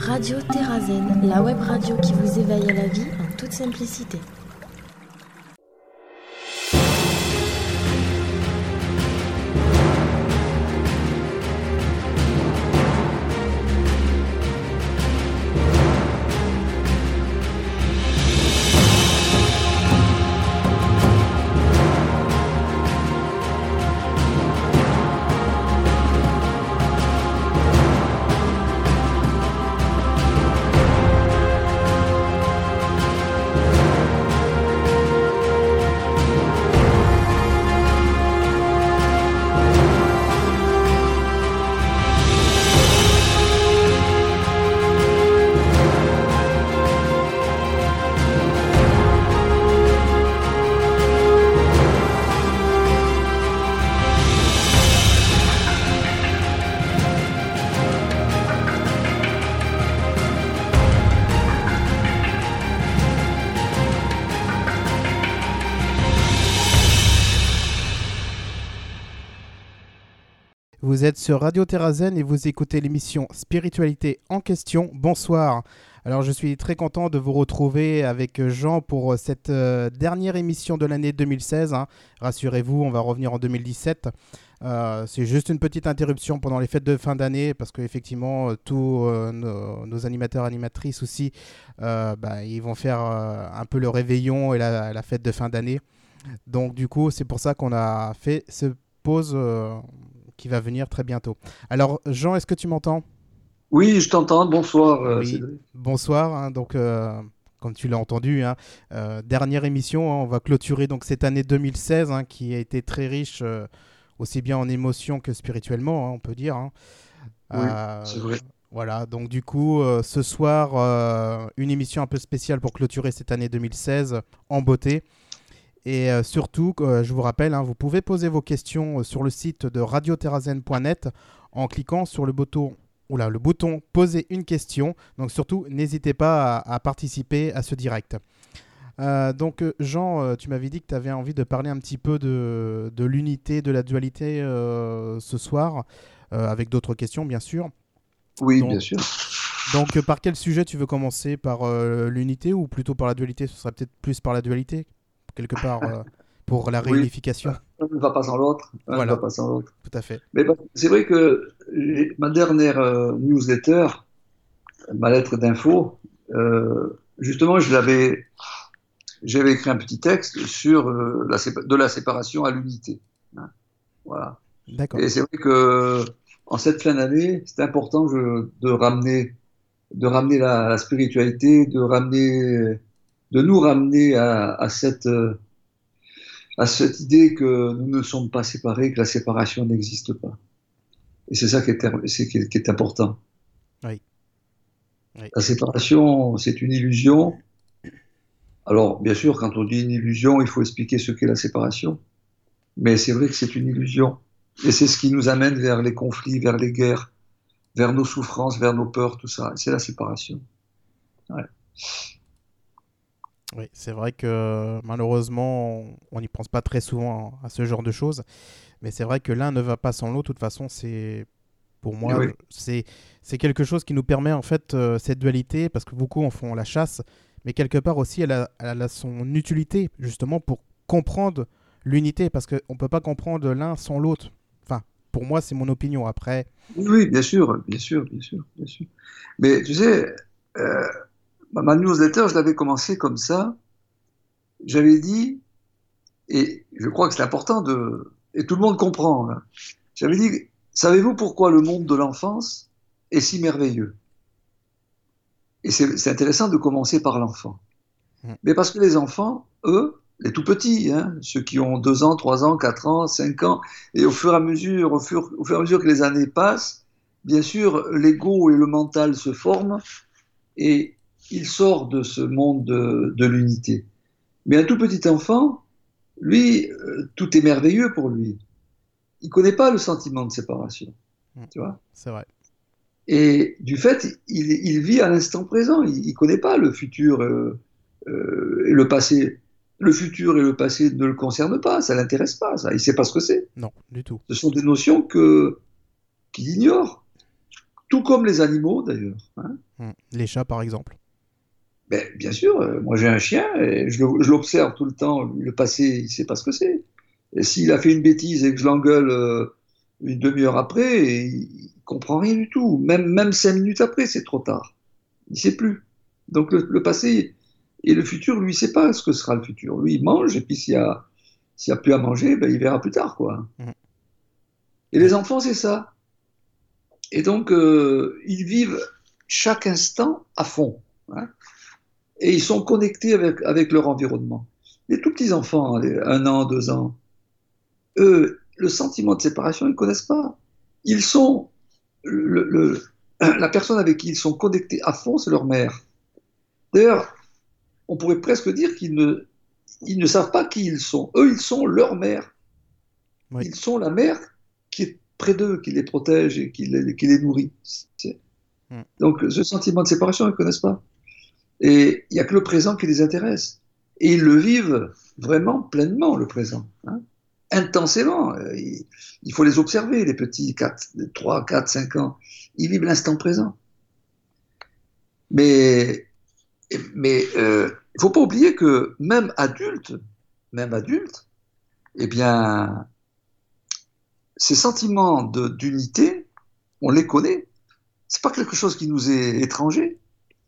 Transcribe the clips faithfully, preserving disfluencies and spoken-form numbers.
Radio Terrazen, la web radio qui vous éveille à la vie en toute simplicité. Vous êtes sur Radio Terrazen et vous écoutez l'émission Spiritualité en question. Bonsoir. Alors je suis très content de vous retrouver avec Jean pour cette euh, dernière émission de l'année deux mille seize. Hein. Rassurez-vous, on va revenir en deux mille dix-sept. Euh, c'est juste une petite interruption pendant les fêtes de fin d'année parce qu'effectivement, tous euh, nos, nos animateurs, animatrices aussi, euh, bah, ils vont faire euh, un peu le réveillon et la, la fête de fin d'année. Donc du coup, c'est pour ça qu'on a fait cette pause euh, qui va venir très bientôt. Alors Jean, est-ce que tu m'entends ? Oui, je t'entends. Bonsoir. Euh, oui, bonsoir. Hein, donc, euh, comme tu l'as entendu, hein, euh, dernière émission. Hein, on va clôturer donc cette année deux mille seize hein, qui a été très riche, euh, aussi bien en émotions que spirituellement, hein, on peut dire. Hein. Oui, euh, c'est vrai. Voilà. Donc du coup, euh, ce soir, euh, une émission un peu spéciale pour clôturer cette année deux mille seize en beauté. Et euh, surtout, euh, je vous rappelle, hein, vous pouvez poser vos questions sur le site de radio terrazen point net en cliquant sur le bouton. Oula, le bouton « Poser une question ». Donc surtout, n'hésitez pas à, à participer à ce direct. Euh, donc Jean, euh, tu m'avais dit que tu avais envie de parler un petit peu de, de l'unité, de la dualité euh, ce soir, euh, avec d'autres questions bien sûr. Oui, donc, bien sûr. Donc euh, par quel sujet tu veux commencer ? Par euh, l'unité ou plutôt par la dualité ? Ce serait peut-être plus par la dualité, quelque part, euh, pour la réunification. Oui. Un ne va pas sans l'autre. Un Voilà. ne va pas sans l'autre. Tout à fait. Mais c'est vrai que ma dernière euh, newsletter, ma lettre d'info, euh, justement, je l'avais, j'avais écrit un petit texte sur euh, la, de la séparation à l'unité. Hein, voilà. D'accord. Et c'est vrai que en cette fin d'année, c'est important je, de ramener, de ramener la, la spiritualité, de ramener, de nous ramener à, à cette euh, à cette idée que nous ne sommes pas séparés, que la séparation n'existe pas. Et c'est ça qui est, c'est, qui est, qui est important. Oui. Oui. La séparation, c'est une illusion. Alors, bien sûr, quand on dit une illusion, il faut expliquer ce qu'est la séparation. Mais c'est vrai que c'est une illusion. Et c'est ce qui nous amène vers les conflits, vers les guerres, vers nos souffrances, vers nos peurs, tout ça. C'est la séparation. Ouais. Oui, c'est vrai que malheureusement, on n'y pense pas très souvent à ce genre de choses. Mais c'est vrai que l'un ne va pas sans l'autre. De toute façon, c'est, pour moi, oui. c'est, c'est quelque chose qui nous permet, en fait, euh, cette dualité, parce que beaucoup en font la chasse, mais quelque part aussi, elle a, elle a son utilité, justement, pour comprendre l'unité, parce qu'on ne peut pas comprendre l'un sans l'autre. Enfin, pour moi, c'est mon opinion. Après... Oui, bien sûr, bien sûr, bien sûr, bien sûr. Mais tu sais... Euh... Ma newsletter, je l'avais commencé comme ça. J'avais dit, et je crois que c'est important de, et tout le monde comprend, là. J'avais dit, savez-vous pourquoi le monde de l'enfance est si merveilleux ? Et c'est, c'est intéressant de commencer par l'enfant. Mmh. Mais parce que les enfants, eux, les tout petits, hein, ceux qui ont deux ans, trois ans, quatre ans, cinq ans, et au fur et à mesure, au fur, au fur et à mesure que les années passent, bien sûr, l'ego et le mental se forment, et il sort de ce monde de, de l'unité. Mais un tout petit enfant, lui, euh, tout est merveilleux pour lui. Il ne connaît pas le sentiment de séparation. Mmh. Tu vois ? C'est vrai. Et du fait, il, il vit à l'instant présent. Il ne connaît pas le futur euh, euh, et le passé. Le futur et le passé ne le concernent pas. Ça ne l'intéresse pas. Ça. Il ne sait pas ce que c'est. Non, du tout. Ce sont des notions que, qu'il ignore. tout comme les animaux d'ailleurs. Hein. Mmh. Les chats, par exemple. Ben, bien sûr, euh, moi j'ai un chien et je le- je l'observe tout le temps. Le passé, il ne sait pas ce que c'est. Et s'il a fait une bêtise et que je l'engueule euh, une demi-heure après, et il ne comprend rien du tout. Même, même cinq minutes après, c'est trop tard. Il ne sait plus. Donc le, le passé et le futur, lui, il ne sait pas ce que sera le futur. Lui, il mange et puis s'il y a, s'il y a plus à manger, ben, il verra plus tard, quoi. Mmh. Et Ouais. les enfants, c'est ça. Et donc, euh, ils vivent chaque instant à fond. Hein. Et ils sont connectés avec, avec leur environnement. Les tout petits enfants, les un an, deux ans, eux, le sentiment de séparation, ils ne connaissent pas. Ils sont, le, le, la personne avec qui ils sont connectés à fond, c'est leur mère. D'ailleurs, on pourrait presque dire qu'ils ne, ils ne savent pas qui ils sont. Eux, ils sont leur mère. Oui. Ils sont la mère qui est près d'eux, qui les protège et qui les, qui les nourrit. C'est... Mmh. Donc, ce sentiment de séparation, ils ne connaissent pas. Et il n'y a que le présent qui les intéresse. Et ils le vivent vraiment pleinement, le présent. Hein, intensément. Il, il faut les observer, les petits quatre, trois, quatre, cinq ans. Ils vivent l'instant présent. Mais mais euh, il ne faut pas oublier que même adultes, même adultes, eh bien, ces sentiments de, d'unité, on les connaît. C'est pas quelque chose qui nous est étranger.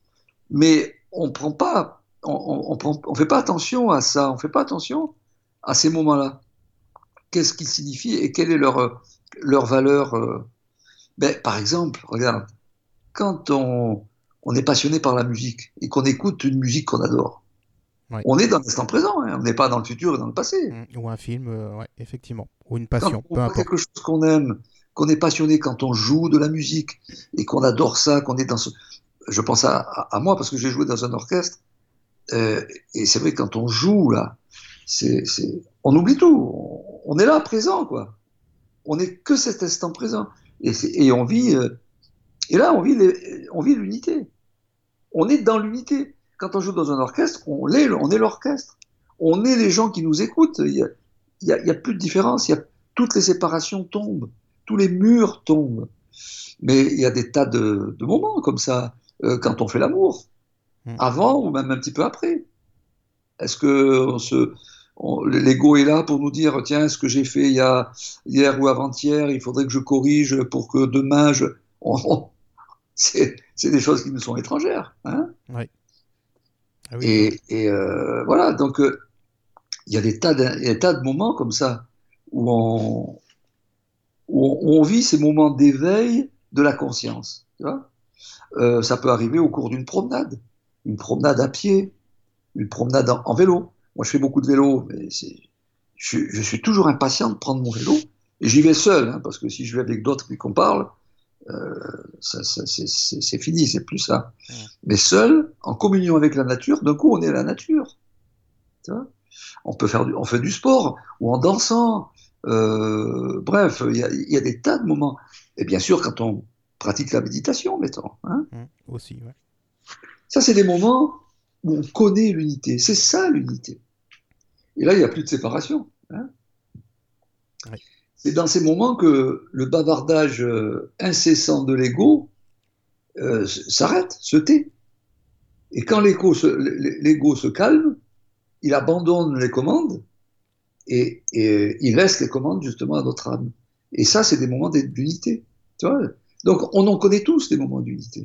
Mais on prend pas, on, on, on, prend, on fait pas attention à ça, on fait pas attention à ces moments-là. Qu'est-ce qu'ils signifient et quelle est leur, leur valeur euh... ben, par exemple, regarde, quand on, on est passionné par la musique et qu'on écoute une musique qu'on adore, Ouais. on est dans l'instant présent, hein, on n'est pas dans le futur et dans le passé. Mmh. Ou un film, euh, ouais, effectivement. Ou une Quand passion, on peu voit importe. quelque chose qu'on aime, qu'on est passionné, quand on joue de la musique et qu'on adore ça, qu'on est dans ce... Je pense à, à, à moi parce que j'ai joué dans un orchestre. Euh, et c'est vrai, quand on joue, là, c'est, c'est... on oublie tout. On, on est là, présent, quoi. On n'est que cet instant présent. Et, c'est... et on vit... Euh... Et là, on vit, les... on vit l'unité. On est dans l'unité. Quand on joue dans un orchestre, on est, on est l'orchestre. On est les gens qui nous écoutent. Il y a, il y a, il y a plus de différence. Il y a... Toutes les séparations tombent. Tous les murs tombent. Mais il y a des tas de, de moments comme ça, euh, quand on fait l'amour. Mmh. Avant ou même un petit peu après. Est-ce que on se, on, l'ego est là pour nous dire tiens, ce que j'ai fait il y a, hier ou avant-hier, il faudrait que je corrige pour que demain je. On, on, c'est, c'est des choses qui nous sont étrangères. Hein, oui. Ah oui, et et euh, voilà, donc il euh, y a des tas de, y a des tas de moments comme ça où on, où on, on vit ces moments d'éveil de la conscience. Tu vois euh, ça peut arriver au cours d'une promenade. Une promenade à pied, une promenade en, en vélo. Moi, je fais beaucoup de vélo, mais c'est, je, je suis toujours impatient de prendre mon vélo. Et j'y vais seul, hein, parce que si je vais avec d'autres puis qu'on parle, euh, ça, ça, c'est, c'est, c'est fini, c'est plus ça. Ouais. Mais seul, en communion avec la nature, d'un coup, on est à la nature. Tu vois, on peut faire du, on fait du sport, ou en dansant. Euh, bref, il y, y a des tas de moments. Et bien sûr, quand on pratique la méditation, mettons. Hein, mmh, aussi, ouais. Ça, c'est des moments où on connaît l'unité. C'est ça, l'unité. Et là, il n'y a plus de séparation. Hein, oui. C'est dans ces moments que le bavardage incessant de l'ego euh, s'arrête, se tait. Et quand l'ego se, l'ego se calme, il abandonne les commandes et, et il laisse les commandes justement à notre âme. Et ça, c'est des moments d'unité. Tu vois ? Donc, on en connaît tous des moments d'unité.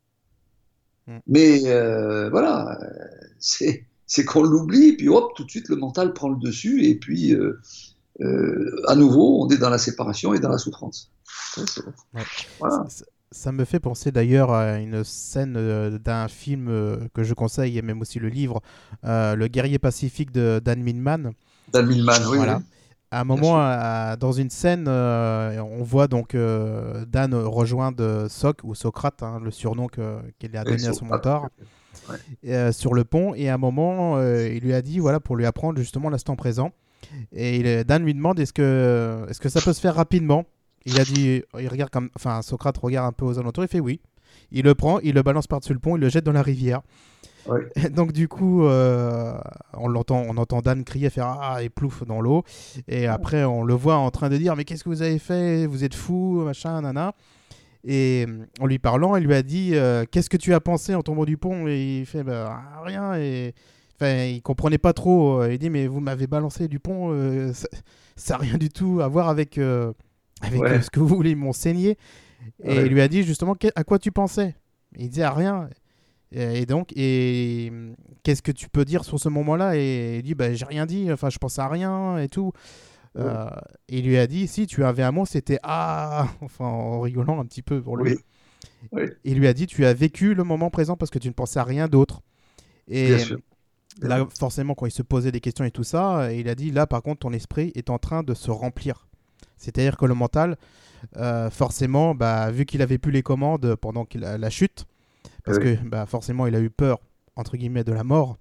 Mais euh, voilà, c'est, c'est qu'on l'oublie, puis hop, tout de suite le mental prend le dessus, et puis euh, euh, à nouveau, on est dans la séparation et dans la souffrance. Ouais. Voilà. Ça, ça me fait penser d'ailleurs à une scène euh, d'un film euh, que je conseille, et même aussi le livre, euh, Le guerrier pacifique de Dan Millman. Dan Millman, oui. Voilà. Oui. À un moment, à, dans une scène, euh, on voit donc euh, Dan rejoindre Soc, ou Socrate, hein, le surnom que, qu'il a donné oui, à son mentor, ouais. et, euh, sur le pont. Et à un moment, euh, il lui a dit, voilà, pour lui apprendre justement l'instant présent. Et il, Dan lui demande, est-ce que, est-ce que ça peut se faire rapidement ? Il a dit, il regarde comme, enfin, Socrate regarde un peu aux alentours, il fait oui. Il le prend, il le balance par-dessus le pont, il le jette dans la rivière. Ouais. Donc du coup, euh, on l'entend, on entend Dan crier, faire ah et plouf dans l'eau. Et après, on le voit en train de dire mais qu'est-ce que vous avez fait ? Vous êtes fou, machin, nana. Et en lui parlant, elle lui a dit euh, qu'est-ce que tu as pensé en tombant du pont? Et il fait bah, rien. Et enfin, il comprenait pas trop. Il dit mais vous m'avez balancé du pont, euh, ça n'a rien du tout à voir avec, euh, avec Ouais. euh, ce que vous voulez m'enseigner. Et Ouais. il lui a dit justement à quoi tu pensais? Il disait à rien. Et, et donc, et qu'est-ce que tu peux dire sur ce moment-là? Et il dit bah, j'ai rien dit, enfin je pense à rien et tout. Ouais. Euh, il lui a dit si tu avais un mot, c'était ah, enfin en rigolant un petit peu pour lui. Oui. Oui. Il lui a dit tu as vécu le moment présent parce que tu ne pensais à rien d'autre. Bien Et sûr. Bien là, sûr. forcément, quand il se posait des questions et tout ça, il a dit là, par contre, ton esprit est en train de se remplir. C'est-à-dire que le mental, euh, forcément, bah, vu qu'il avait plus les commandes pendant qu'il a la chute, parce Oui. que bah, forcément, il a eu peur entre guillemets de la mort.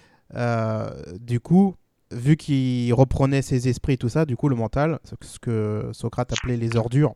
Euh, du coup, vu qu'il reprenait ses esprits et tout ça, du coup, le mental, ce que Socrate appelait les ordures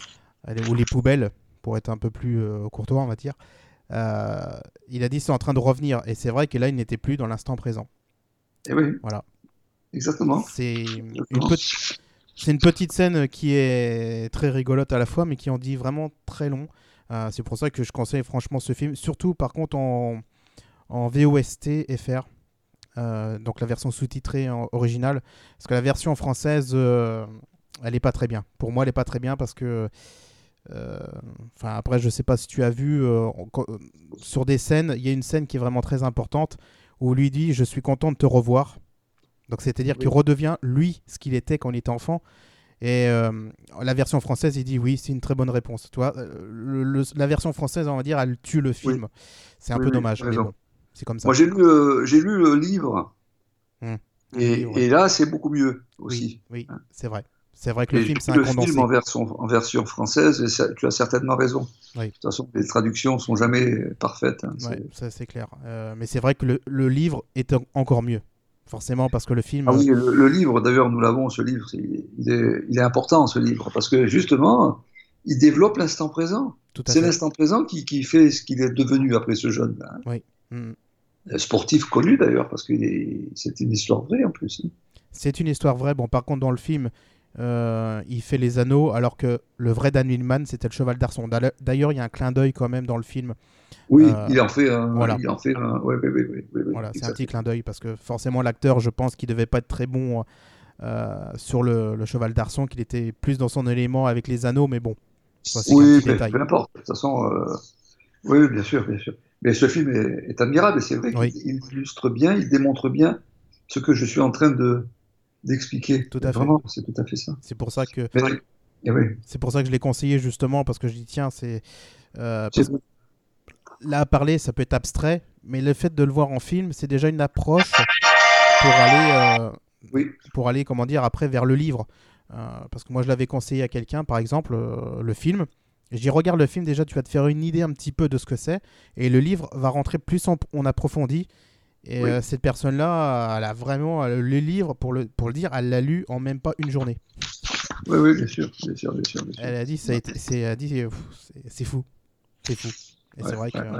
ou les poubelles, pour être un peu plus euh, courtois, on va dire. Euh, il a dit c'est en train de revenir et c'est vrai que là il n'était plus dans l'instant présent. Et oui, Voilà. exactement. C'est une, Exactement. pe- c'est une petite scène qui est très rigolote à la fois mais qui en dit vraiment très long. Euh, c'est pour ça que je conseille franchement ce film, surtout par contre en, en V O S T F R, euh, donc la version sous-titrée en originale, parce que la version française euh, elle est pas très bien. Pour moi elle est pas très bien parce que Euh, Enfin, après, je sais pas si tu as vu euh, en- euh, sur des scènes, il y a une scène qui est vraiment très importante où lui dit je suis content de te revoir. Donc c'est-à-dire qu'il Oui. redevient lui ce qu'il était quand il était enfant. Et euh, la version française, il dit oui, c'est une très bonne réponse. Tu vois, euh, le- le- la version française, on va dire, elle tue le Oui. film. C'est un Oui, peu oui, dommage, tu as mais raison. bon, c'est comme ça. Moi, j'ai lu, euh, j'ai lu le livre, Hum. Le livre, et, ouais. et là, c'est beaucoup mieux Oui, aussi. oui, Hein. c'est vrai. C'est vrai que le Et j'ai film, vu c'est un le film en condensé. version, en version française, et ça- tu as certainement raison. De Oui. toute façon, les traductions sont jamais parfaites. Hein, Ouais, c'est- ça c'est clair. Euh, mais c'est vrai que le, le livre est en- encore mieux. Forcément, parce que le film. Ah euh, oui, le, le livre, d'ailleurs, nous l'avons, ce livre, c'est- il est, il est important, ce livre, parce que justement, il développe l'instant présent. Tout à C'est fait. l'instant présent qui, qui fait ce qu'il est devenu après ce jeune, hein. Oui. Mm. Sportif connu d'ailleurs, parce que c'est une histoire vraie en plus. Hein. C'est une histoire vraie. Bon, par contre, dans le film, euh, il fait les anneaux, alors que le vrai Dan Millman, c'était le cheval d'Arçon. D'ailleurs, D'ailleurs, il y a un clin d'œil quand même dans le film. Oui, Euh, il en fait un. voilà. Il en fait un. Oui, oui, oui, oui, oui, oui, Voilà, c'est un petit exactement. clin d'œil parce que forcément, l'acteur, je pense qu'il devait pas être très bon euh, sur le, le cheval d'Arçon, qu'il était plus dans son élément avec les anneaux, mais bon, ça, c'est qu'un Oui, petit mais détail. peu importe. De toute façon, euh, oui, oui, bien sûr, bien sûr. Mais ce film est, est admirable et c'est vrai qu'il Oui, il illustre bien, il démontre bien ce que je suis en train de d'expliquer. tout à fait. Vraiment, c'est tout à fait ça. C'est pour ça que Mais, et oui, c'est pour ça que je l'ai conseillé justement parce que je dis tiens, c'est euh, c'est parce que là à parler, ça peut être abstrait, mais le fait de le voir en film, c'est déjà une approche pour aller, euh, oui, pour aller, comment dire, après vers le livre. Euh, parce que moi, je l'avais conseillé à quelqu'un, par exemple, euh, le film. Et je dis, regarde le film, déjà, tu vas te faire une idée un petit peu de ce que c'est. Et le livre va rentrer plus en, en approfondi. Et oui, euh, cette personne-là, elle a vraiment, euh, le livre, pour le, pour le dire, elle l'a lu en même pas une journée. oui, oui, bien sûr, bien sûr, bien sûr, bien sûr. Elle a dit, ça a été- c'est, elle a dit, euh, pff, c'est c'est fou. C'est fou. Et Ouais, c'est vrai que. ouais, euh, ouais.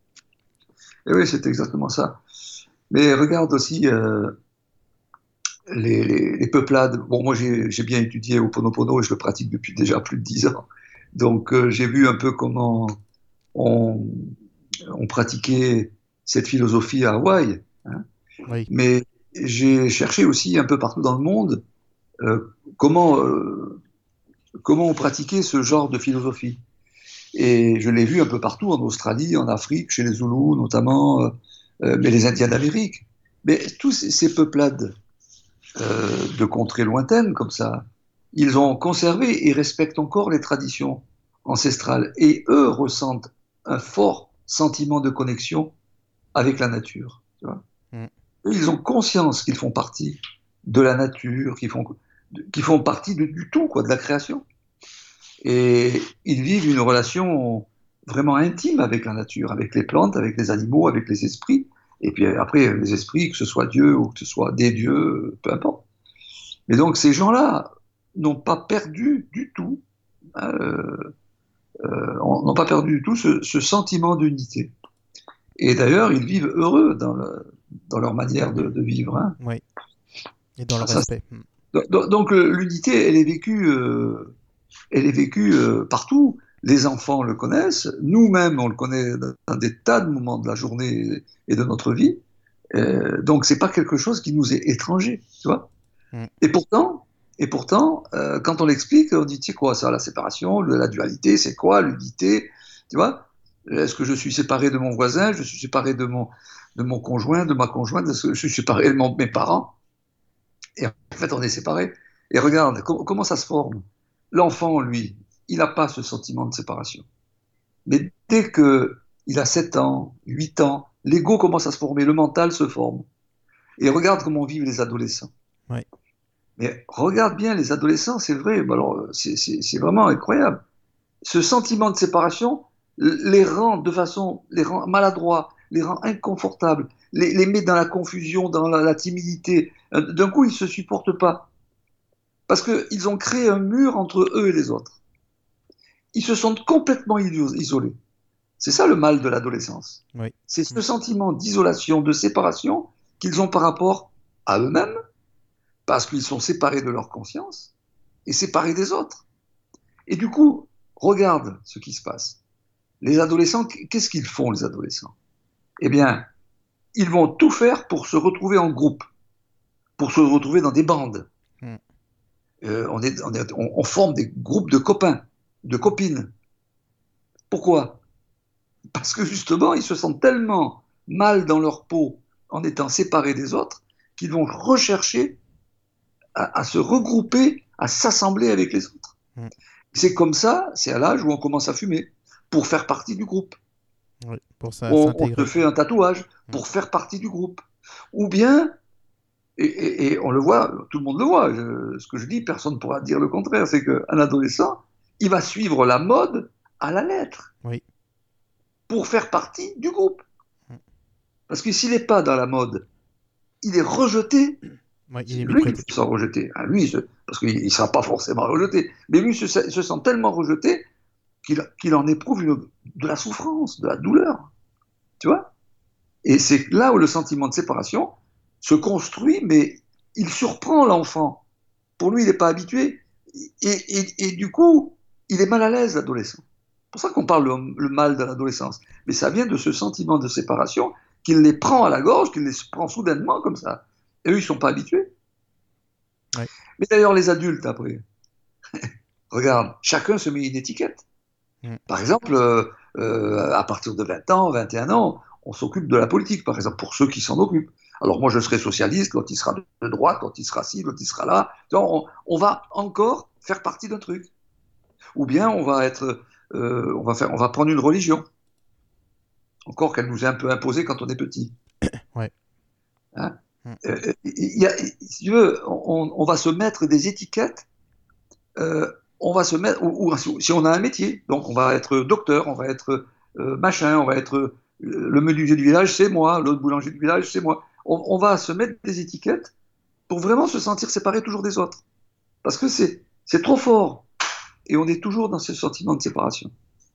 Et oui, c'est exactement ça. Mais regarde aussi euh, les, les, les peuplades. Bon, moi, j'ai j'ai bien étudié au Ho'oponopono et je le pratique depuis déjà plus de dix ans. Donc, euh, j'ai vu un peu comment on, on pratiquait cette philosophie à Hawaï. Hein. oui, Mais j'ai cherché aussi un peu partout dans le monde euh, comment, euh, comment on pratiquait ce genre de philosophie. Et je l'ai vu un peu partout, en Australie, en Afrique, chez les Zoulous notamment, euh, euh, mais les Indiens d'Amérique. Mais tous ces, ces peuplades euh, de contrées lointaines comme ça, ils ont conservé et respectent encore les traditions ancestrales. Et eux ressentent un fort sentiment de connexion avec la nature. Tu vois. mm, Ils ont conscience qu'ils font partie de la nature, qu'ils font, qu'ils font partie de, du tout, quoi, de la création. Et ils vivent une relation vraiment intime avec la nature, avec les plantes, avec les animaux, avec les esprits. Et puis après, les esprits, que ce soit Dieu ou que ce soit des dieux, peu importe. Mais donc ces gens-là n'ont pas perdu du tout, euh, euh, n'ont pas perdu du tout ce, ce sentiment d'unité. Et d'ailleurs, ils vivent heureux dans, le, dans leur manière de, de vivre. Hein. oui. Et dans le Ça, respect. Mm. donc, donc l'unité, elle est vécue, euh, elle est vécue euh, partout. les enfants le connaissent, nous-mêmes on le connaît dans des tas de moments de la journée et de notre vie. Euh, donc c'est pas quelque chose qui nous est étranger, tu vois. Mm. Et pourtant, et pourtant, euh, quand on l'explique, on dit tu sais quoi ça, la séparation, la dualité, c'est quoi l'unité, tu vois? Est-ce que je suis séparé de mon voisin, je suis séparé de mon de mon conjoint, de ma conjointe, est-ce que je suis séparé de mon, mes parents? Et en fait, on est séparés. Et regarde com- comment ça se forme. L'enfant, lui, il n'a pas ce sentiment de séparation. Mais dès qu'il a sept ans, huit ans, l'ego commence à se former, le mental se forme. Et regarde comment vivent les adolescents. Oui. Mais regarde bien les adolescents, c'est vrai, alors, c'est, c'est, c'est vraiment incroyable. Ce sentiment de séparation les rend de façon, les rend maladroits, les rend inconfortables, les, les met dans la confusion, dans la, la timidité. D'un coup, ils ne se supportent pas. Parce qu'ils ont créé un mur entre eux et les autres. Ils se sentent complètement isolés. C'est ça le mal de l'adolescence. Oui. C'est ce sentiment d'isolation, de séparation qu'ils ont par rapport à eux-mêmes, parce qu'ils sont séparés de leur conscience et séparés des autres. Et du coup, regarde ce qui se passe. Les adolescents, qu'est-ce qu'ils font, les adolescents? Eh bien, ils vont tout faire pour se retrouver en groupe, pour se retrouver dans des bandes. Mm. Euh, on, est, on, est, on, on forme des groupes de copains, de copines. Pourquoi? Parce que justement, ils se sentent tellement mal dans leur peau en étant séparés des autres qu'ils vont rechercher à, à se regrouper, à s'assembler avec les autres. Mm. C'est comme ça, c'est à l'âge où on commence à fumer, pour faire partie du groupe. Oui, pour ça, on, on te fait un tatouage pour mmh. faire partie du groupe. Ou bien, et, et, et on le voit, tout le monde le voit, je, ce que je dis, personne ne pourra dire le contraire, c'est qu'un adolescent, il va suivre la mode à la lettre. Oui. Pour faire partie du groupe. Mmh. Parce que s'il n'est pas dans la mode, il est rejeté. Oui, il est lui, il se sent rejeté. Ah, lui, parce qu'il ne sera pas forcément rejeté. Mais lui, il se, se sent tellement rejeté qu'il, qu'il en éprouve une, de la souffrance, de la douleur. Tu vois? Et c'est là où le sentiment de séparation se construit, mais il surprend l'enfant. Pour lui, il n'est pas habitué. Et, et, et du coup, il est mal à l'aise, l'adolescent. C'est pour ça qu'on parle le, le mal de l'adolescence. Mais ça vient de ce sentiment de séparation qu'il les prend à la gorge, qu'il les prend soudainement comme ça. Et eux, ils ne sont pas habitués. Ouais. Mais d'ailleurs, les adultes, après, regarde, chacun se met une étiquette. Mm. Par exemple, euh, euh, à partir de vingt ans, vingt et un ans, on s'occupe de la politique, par exemple, pour ceux qui s'en occupent. Alors moi, je serai socialiste, l'autre il sera de droite, l'autre il sera ci, l'autre il sera là. On, on va encore faire partie d'un truc. Ou bien on va être, euh, on va faire, on va prendre une religion. Encore qu'elle nous est un peu imposée quand on est petit. Ouais. Hein? Mm. Euh, y a, si tu veux, on, on va se mettre des étiquettes. Euh, on va se mettre, ou, ou si on a un métier, donc on va être docteur, on va être euh, machin, on va être euh, le menuisier du village, c'est moi, l'autre boulanger du village, c'est moi. On, on va se mettre des étiquettes pour vraiment se sentir séparé toujours des autres. Parce que c'est, c'est trop fort. Et on est toujours dans ce sentiment de séparation.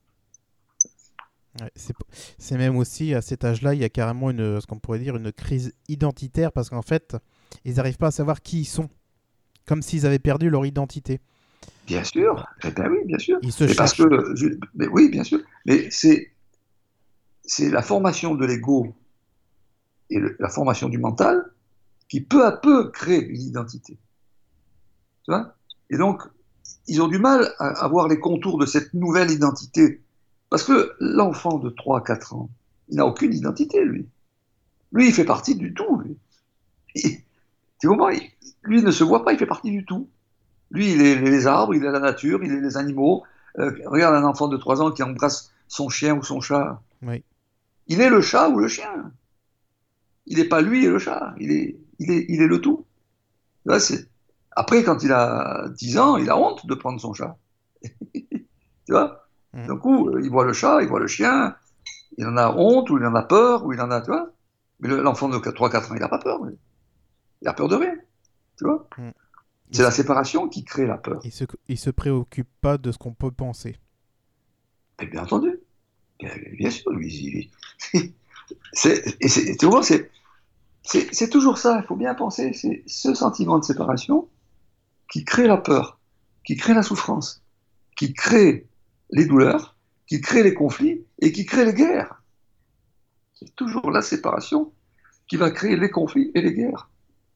Ouais, c'est, c'est même aussi, à cet âge-là, il y a carrément une, ce qu'on pourrait dire une crise identitaire, parce qu'en fait, ils n'arrivent pas à savoir qui ils sont. Comme s'ils avaient perdu leur identité. Bien sûr, eh ben oui, bien sûr. Ils se mais parce que, je, mais oui, bien sûr. Mais c'est, c'est la formation de l'ego et le, la formation du mental qui peu à peu crée une identité. Tu vois? Et donc, ils ont du mal à, à voir les contours de cette nouvelle identité. Parce que l'enfant de trois à quatre ans, il n'a aucune identité, lui. Lui, il fait partie du tout, lui. Il, tu comprends? Il, lui, il ne se voit pas, il fait partie du tout. Lui, il est les arbres, il est la nature, il est les animaux. Euh, regarde un enfant de trois ans qui embrasse son chien ou son chat. Oui. Il est le chat ou le chien. Il n'est pas lui et le chat. Il est, il est, il est le tout. Là, c'est... Après, quand il a dix ans, il a honte de prendre son chat. Tu vois? Mmh. D'un coup, il voit le chat, il voit le chien. Il en a honte ou il en a peur ou il en a, tu vois? Mais l'enfant de trois à quatre ans, il n'a pas peur. Lui. Il a peur de rien. Tu vois? Mmh. C'est la séparation qui crée la peur. Il se, il se préoccupe pas de ce qu'on peut penser. Mais bien entendu. Bien, bien sûr, lui. Il... c'est, et c'est, tu vois, c'est, c'est, c'est toujours ça. Il faut bien penser. C'est ce sentiment de séparation qui crée la peur, qui crée la souffrance, qui crée les douleurs, qui crée les conflits et qui crée les guerres. C'est toujours la séparation qui va créer les conflits et les guerres.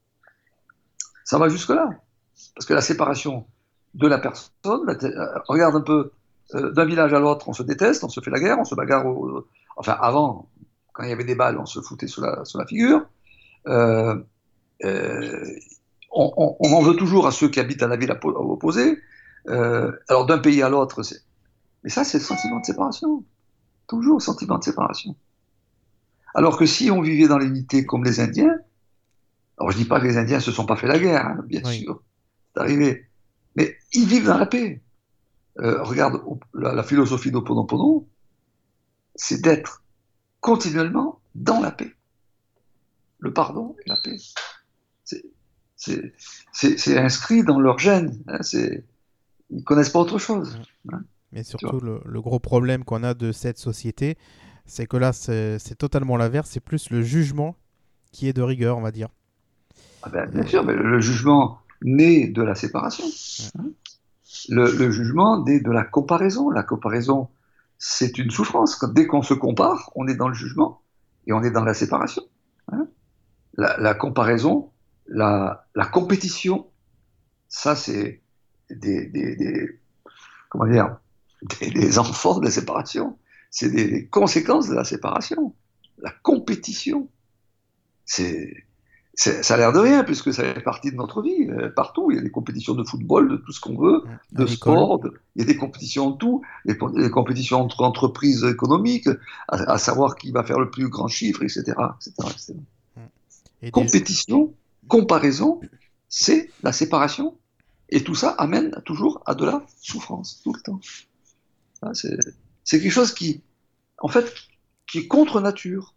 Ça va jusque-là. Parce que la séparation de la personne, la euh, regarde un peu, euh, d'un village à l'autre, on se déteste, on se fait la guerre, on se bagarre. Au, enfin, avant, quand il y avait des balles, on se foutait sur la, sur la figure. Euh, euh, on, on, on en veut toujours à ceux qui habitent à la ville opposée. Euh, alors, d'un pays à l'autre, c'est... mais ça, c'est le sentiment de séparation. Toujours le sentiment de séparation. Alors que si on vivait dans l'unité comme les Indiens, alors je ne dis pas que les Indiens ne se sont pas fait la guerre, hein, bien oui. sûr, c'est arrivé, mais ils vivent dans la paix. Euh, regarde la, la philosophie d'Ho'oponopono, c'est d'être continuellement dans la paix. Le pardon et la paix. C'est, c'est, c'est, c'est inscrit dans leur gène. Hein, c'est, ils ne connaissent pas autre chose. Hein, mais surtout, le, le gros problème qu'on a de cette société, c'est que là, c'est, c'est totalement l'inverse. C'est plus le jugement qui est de rigueur, on va dire. Ah ben, bien sûr, mais le jugement naît de la séparation. Hein. Le, le jugement naît de la comparaison. La comparaison, c'est une souffrance. Dès qu'on se compare, on est dans le jugement et on est dans la séparation. Hein. La, la comparaison, la, la compétition, ça, c'est des, des, des, comment dire, des, des enfants de la séparation. C'est des, des conséquences de la séparation. La compétition, c'est... C'est, ça a l'air de rien, puisque ça fait partie de notre vie. Euh, partout, il y a des compétitions de football, de tout ce qu'on veut, de sport, de, il y a des compétitions de tout, des, des compétitions entre entreprises économiques, à, à savoir qui va faire le plus grand chiffre, et cetera et cetera, et cetera. Et compétition, des... comparaison, c'est la séparation, et tout ça amène toujours à de la souffrance, tout le temps. Ça, c'est, c'est quelque chose qui, en fait, qui est contre nature.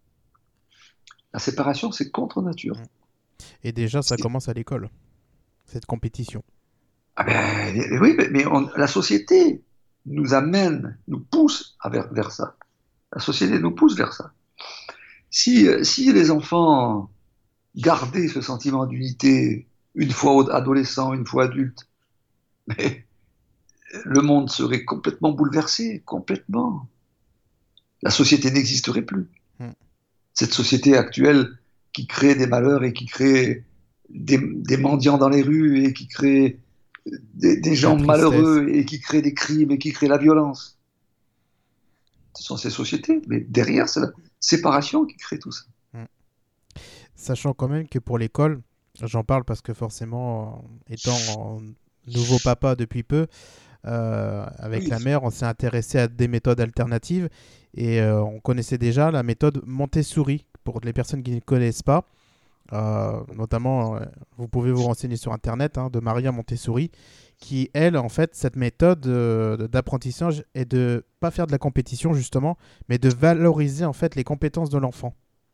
La séparation, c'est contre nature. Et déjà, ça c'est... commence à l'école, cette compétition. Ah ben, oui, mais on, la société nous amène, nous pousse à vers, vers ça. La société nous pousse vers ça. Si, si les enfants gardaient ce sentiment d'unité une fois adolescent, une fois adulte, mais le monde serait complètement bouleversé, complètement. La société n'existerait plus. Hmm. Cette société actuelle qui crée des malheurs et qui crée des, des mendiants dans les rues et qui crée des, des gens malheureux et qui crée des crimes et qui crée la violence. Ce sont ces sociétés, mais derrière, c'est la séparation qui crée tout ça. Sachant quand même que pour l'école, j'en parle parce que forcément, étant nouveau papa depuis peu, euh, avec oui. la mère, on s'est intéressé à des méthodes alternatives. Et euh, on connaissait déjà la méthode Montessori, pour les personnes qui ne connaissent pas. Euh, notamment, euh, vous pouvez vous renseigner sur Internet, hein, de Maria Montessori, qui, elle, en fait, cette méthode euh, d'apprentissage est de ne pas faire de la compétition, justement, mais de valoriser, en fait, les compétences de l'enfant.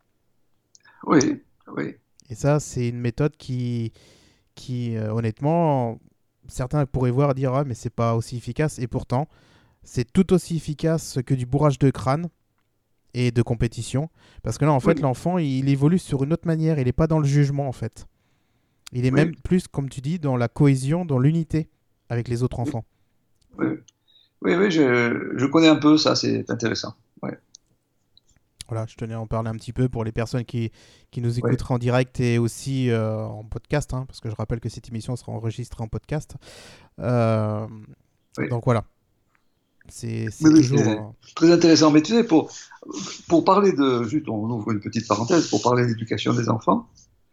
Oui, oui. Et ça, c'est une méthode qui, qui euh, honnêtement, certains pourraient voir et dire « Ah, mais c'est pas aussi efficace ». Et pourtant, c'est tout aussi efficace que du bourrage de crâne et de compétition. Parce que là, en fait, oui. l'enfant, il, il évolue sur une autre manière. Il n'est pas dans le jugement, en fait. Il est oui. même plus, comme tu dis, dans la cohésion, dans l'unité avec les autres enfants. Oui, oui, oui je, je connais un peu ça. C'est intéressant. Ouais. Voilà, je tenais à en parler un petit peu pour les personnes qui, qui nous écouteraient oui. en direct et aussi euh, en podcast. Hein, parce que je rappelle que cette émission sera enregistrée en podcast. Euh, oui. Donc, voilà. C'est, c'est oui, toujours... c'est très intéressant. Mais tu sais, pour, pour parler de... Juste, on ouvre une petite parenthèse pour parler de l'éducation des enfants.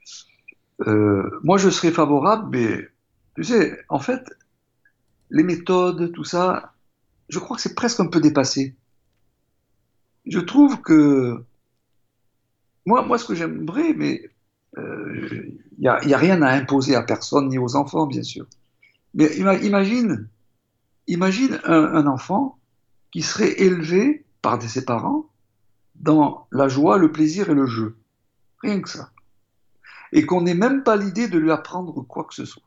Euh, moi, je serais favorable, mais tu sais, en fait, les méthodes, tout ça, je crois que c'est presque un peu dépassé. Je trouve que... Moi, moi ce que j'aimerais, mais il euh, n'y a, y a rien à imposer à personne, ni aux enfants, bien sûr. Mais imagine... Imagine un, un enfant qui serait élevé par ses parents dans la joie, le plaisir et le jeu. Rien que ça. Et qu'on n'ait même pas l'idée de lui apprendre quoi que ce soit.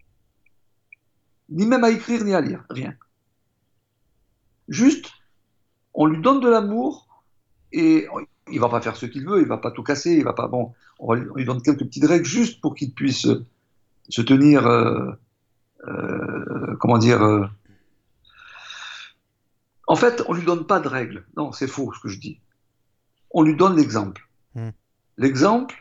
Ni même à écrire, ni à lire. Rien. Juste, on lui donne de l'amour et il ne va pas faire ce qu'il veut, il ne va pas tout casser, il va pas... Bon, on, lui, on lui donne quelques petites règles juste pour qu'il puisse se tenir... Euh, euh, comment dire... Euh, En fait, on ne lui donne pas de règles. Non, c'est faux ce que je dis. On lui donne l'exemple. Mm. L'exemple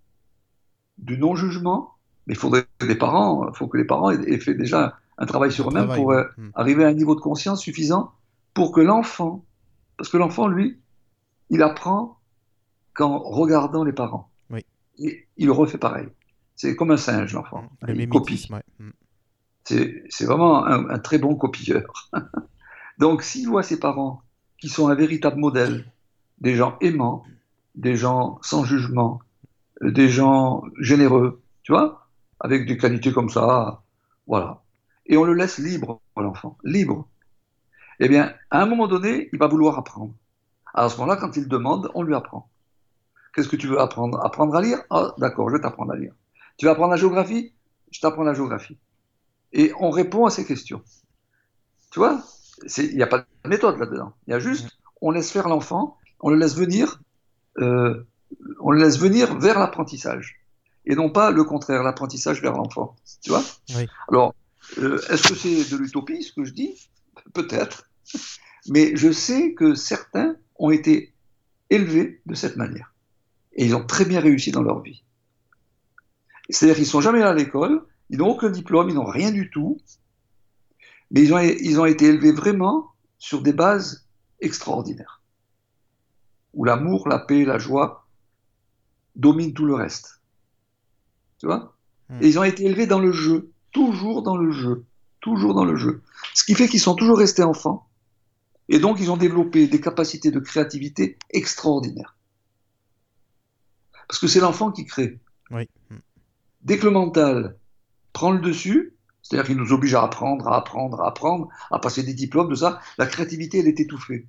du non-jugement, mais il faudrait que les parents, faut que les parents aient, aient fait déjà un travail sur Un eux-mêmes travail, pour ouais. euh, Mm. arriver à un niveau de conscience suffisant pour que l'enfant, parce que l'enfant, lui, il apprend qu'en regardant les parents. Oui. Et il refait pareil. C'est comme un singe, l'enfant. Mm. Le Il copie. mimétisme, ouais. Mm. C'est, c'est vraiment un, un très bon copieur. Donc, s'il voit ses parents, qui sont un véritable modèle, des gens aimants, des gens sans jugement, euh, des gens généreux, tu vois, avec des qualités comme ça, voilà. Et on le laisse libre, l'enfant, libre. Eh bien, à un moment donné, il va vouloir apprendre. Alors, à ce moment-là, quand il demande, on lui apprend. Qu'est-ce que tu veux apprendre? Apprendre à lire? Ah, d'accord, je vais t'apprendre à lire. Tu veux apprendre la géographie? Je t'apprends la géographie. Et on répond à ces questions. Tu vois? Il n'y a pas de méthode là-dedans. Il y a juste, on laisse faire l'enfant, on le laisse venir, euh, on le laisse venir vers l'apprentissage. Et non pas le contraire, l'apprentissage vers l'enfant. Tu vois? Oui. Alors, euh, est-ce que c'est de l'utopie ce que je dis? Peut-être. Mais je sais que certains ont été élevés de cette manière. Et ils ont très bien réussi dans leur vie. C'est-à-dire qu'ils ne sont jamais allés à l'école, ils n'ont aucun diplôme, ils n'ont rien du tout, mais ils ont, ils ont été élevés vraiment sur des bases extraordinaires, où l'amour, la paix, la joie dominent tout le reste. Tu vois? Mm. Et ils ont été élevés dans le jeu, toujours dans le jeu, toujours dans le jeu. Ce qui fait qu'ils sont toujours restés enfants, et donc ils ont développé des capacités de créativité extraordinaires. Parce que c'est l'enfant qui crée. Oui. Mm. Dès que le mental prend le dessus, c'est-à-dire qu'il nous oblige à apprendre, à apprendre, à apprendre, à passer des diplômes, de ça, la créativité, elle est étouffée.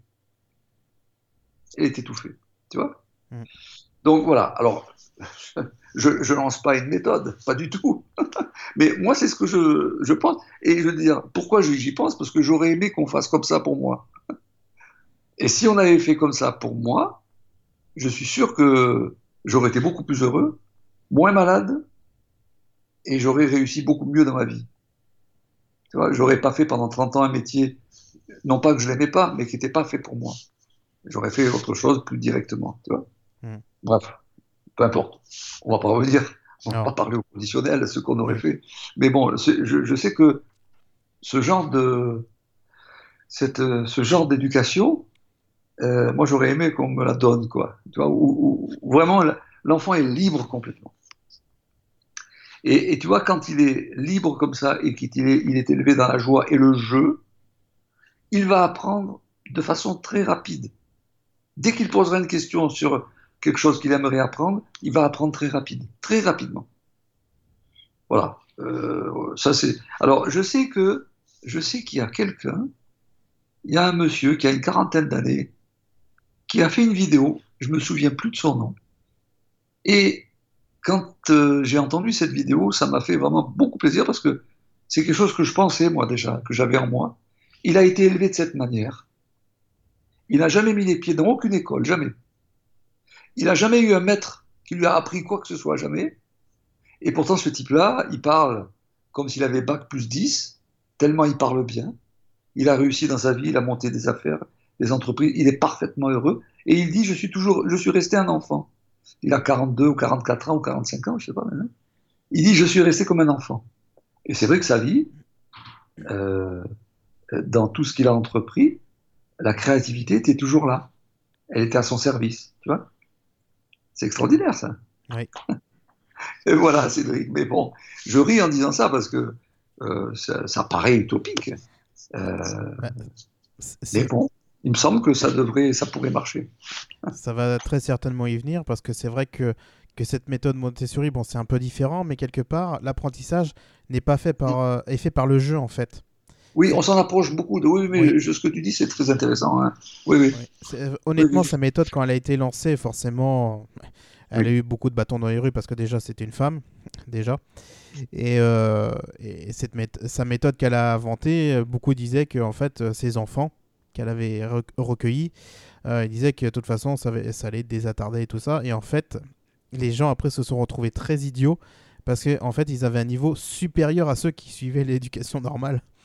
Elle est étouffée, tu vois? Mm. Donc voilà, alors, je ne lance pas une méthode, pas du tout. Mais moi, c'est ce que je, je pense. Et je veux dire, pourquoi j'y pense? Parce que j'aurais aimé qu'on fasse comme ça pour moi. Et si on avait fait comme ça pour moi, je suis sûr que j'aurais été beaucoup plus heureux, moins malade, et j'aurais réussi beaucoup mieux dans ma vie. Tu vois, j'aurais pas fait pendant trente ans un métier, non pas que je l'aimais pas, mais qui n'était pas fait pour moi. J'aurais fait autre chose plus directement, tu vois. Mm. Bref, peu importe. On va pas revenir, on va Non. pas parler au conditionnel, ce qu'on aurait Oui. fait. Mais bon, je, je sais que ce genre de, cette, ce genre d'éducation, euh, moi j'aurais aimé qu'on me la donne, quoi. Tu vois, où, où vraiment l'enfant est libre complètement. Et, et tu vois, quand il est libre comme ça et qu'il est, il est élevé dans la joie et le jeu, il va apprendre de façon très rapide. Dès qu'il posera une question sur quelque chose qu'il aimerait apprendre, il va apprendre très rapide, très rapidement. Voilà. Euh, ça c'est. Alors, je sais que je sais qu'il y a quelqu'un, il y a un monsieur qui a une quarantaine d'années, qui a fait une vidéo. Je me souviens plus de son nom. Et quand euh, j'ai entendu cette vidéo, ça m'a fait vraiment beaucoup plaisir parce que c'est quelque chose que je pensais moi déjà, que j'avais en moi. Il a été élevé de cette manière. Il n'a jamais mis les pieds dans aucune école, jamais. Il n'a jamais eu un maître qui lui a appris quoi que ce soit, jamais. Et pourtant, ce type-là, il parle comme s'il avait bac plus dix, tellement il parle bien. Il a réussi dans sa vie, il a monté des affaires, des entreprises, il est parfaitement heureux. Et il dit, je suis toujours, je suis resté un enfant. Il a quarante-deux ou quarante-quatre ans ou quarante-cinq ans, je ne sais pas maintenant. Il dit, je suis resté comme un enfant. Et c'est vrai que sa vie, euh, dans tout ce qu'il a entrepris, la créativité était toujours là. Elle était à son service, tu vois. C'est extraordinaire, ça. Oui. Et voilà, Cédric. Mais bon, je ris en disant ça parce que euh, ça, ça paraît utopique. Euh, Bah, mais c'est- bon, il me semble que ça devrait, ça pourrait marcher. Ça va très certainement y venir parce que c'est vrai que, que cette méthode Montessori, bon, c'est un peu différent, mais quelque part, l'apprentissage n'est pas fait par, euh, est fait par le jeu en fait. Oui, C'est- on s'en approche beaucoup. De... Oui, mais Oui. je- ce que tu dis, c'est très intéressant. Hein. Oui, oui. Oui. C'est- Honnêtement, Oui, oui. sa méthode, quand elle a été lancée, forcément, elle a Oui. eu beaucoup de bâtons dans les rues parce que déjà, c'était une femme, déjà. Et, euh, et cette méth- sa méthode qu'elle a inventée, euh, beaucoup disaient que en fait, euh, ses enfants qu'elle avait re- recueillis, euh, ils disaient que de toute façon, ça, va- ça allait désattarder et tout ça. Et en fait, les gens après se sont retrouvés très idiots parce qu'en en fait, ils avaient un niveau supérieur à ceux qui suivaient l'éducation normale.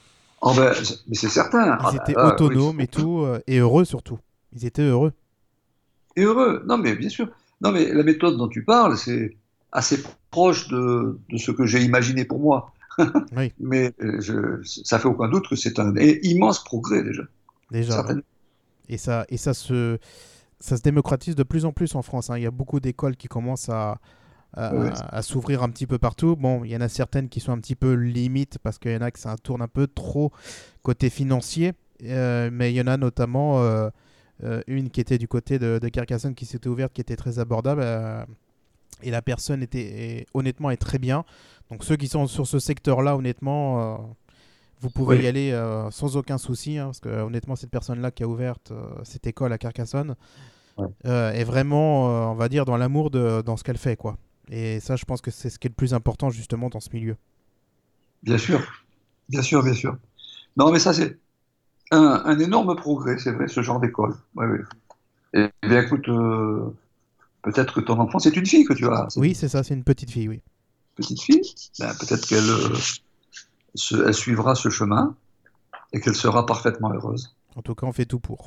Oh ben, mais c'est certain. Ils Ah étaient ben là, oui. autonomes et tout, euh, et heureux surtout. Ils étaient heureux. Et heureux. Non, mais bien sûr. Non, mais la méthode dont tu parles, c'est assez proche de, de ce que j'ai imaginé pour moi. Oui, Mais euh, je, ça fait aucun doute que c'est un immense progrès déjà. déjà, ouais. Certainement. Et ça, et ça se, ça se démocratise de plus en plus en France, hein. Il y a beaucoup d'écoles qui commencent à, Ouais, ouais. à, à s'ouvrir un petit peu partout. Bon, il y en a certaines qui sont un petit peu limites parce qu'il y en a que ça tourne un peu trop côté financier. Euh, mais il y en a notamment euh, euh, une qui était du côté de, de Carcassonne qui s'était ouverte, qui était très abordable. Euh, et la personne était est- honnêtement est très bien. Donc ceux qui sont sur ce secteur-là, honnêtement, euh, vous pouvez y Oui, aller euh, sans aucun souci, hein, parce que honnêtement, cette personne-là qui a ouvert euh, cette école à Carcassonne ouais. euh, est vraiment, euh, on va dire, dans l'amour de dans ce qu'elle fait, quoi. Et ça, je pense que c'est ce qui est le plus important justement dans ce milieu. Bien sûr. Bien sûr, bien sûr. Non, mais ça, c'est un, un énorme progrès, c'est vrai, ce genre d'école. Ouais, ouais. Et, eh bien, écoute, euh, peut-être que ton enfant, c'est une fille que tu as, c'est Oui, une c'est ça, c'est une petite fille, oui. petite fille. Ben, peut-être qu'elle euh, se- elle suivra ce chemin et qu'elle sera parfaitement heureuse. En tout cas, on fait tout pour.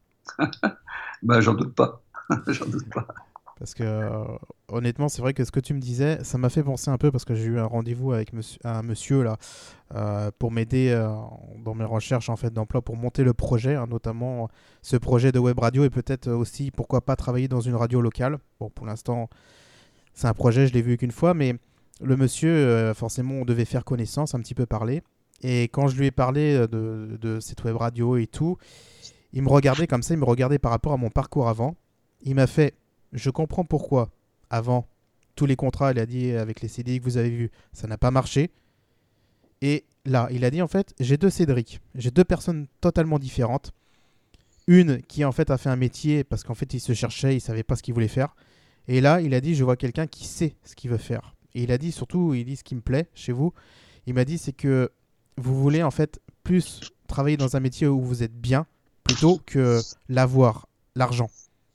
Ben, j'en doute pas. J'en doute pas. Parce que euh, honnêtement, c'est vrai que ce que tu me disais, ça m'a fait penser un peu parce que j'ai eu un rendez-vous avec monsieur, un monsieur là euh, pour m'aider euh, dans mes recherches en fait d'emploi pour monter le projet, hein, notamment ce projet de web radio et peut-être aussi pourquoi pas travailler dans une radio locale. Bon, pour l'instant, c'est un projet, je l'ai vu qu'une fois, mais le monsieur, euh, forcément, on devait faire connaissance, un petit peu parler. Et quand je lui ai parlé euh, de, de cette web radio et tout, il me regardait comme ça, il me regardait par rapport à mon parcours avant. Il m'a fait, je comprends pourquoi, avant, tous les contrats, il a dit, avec les C D I que vous avez vus, ça n'a pas marché. Et là, il a dit, en fait, j'ai deux Cédric. J'ai deux personnes totalement différentes. Une qui, en fait, a fait un métier parce qu'en fait, il se cherchait, il savait pas ce qu'il voulait faire. Et là, il a dit, je vois quelqu'un qui sait ce qu'il veut faire. Et il a dit, surtout, il dit, ce qui me plaît chez vous, il m'a dit, c'est que vous voulez, en fait, plus travailler dans un métier où vous êtes bien, plutôt que l'avoir, l'argent.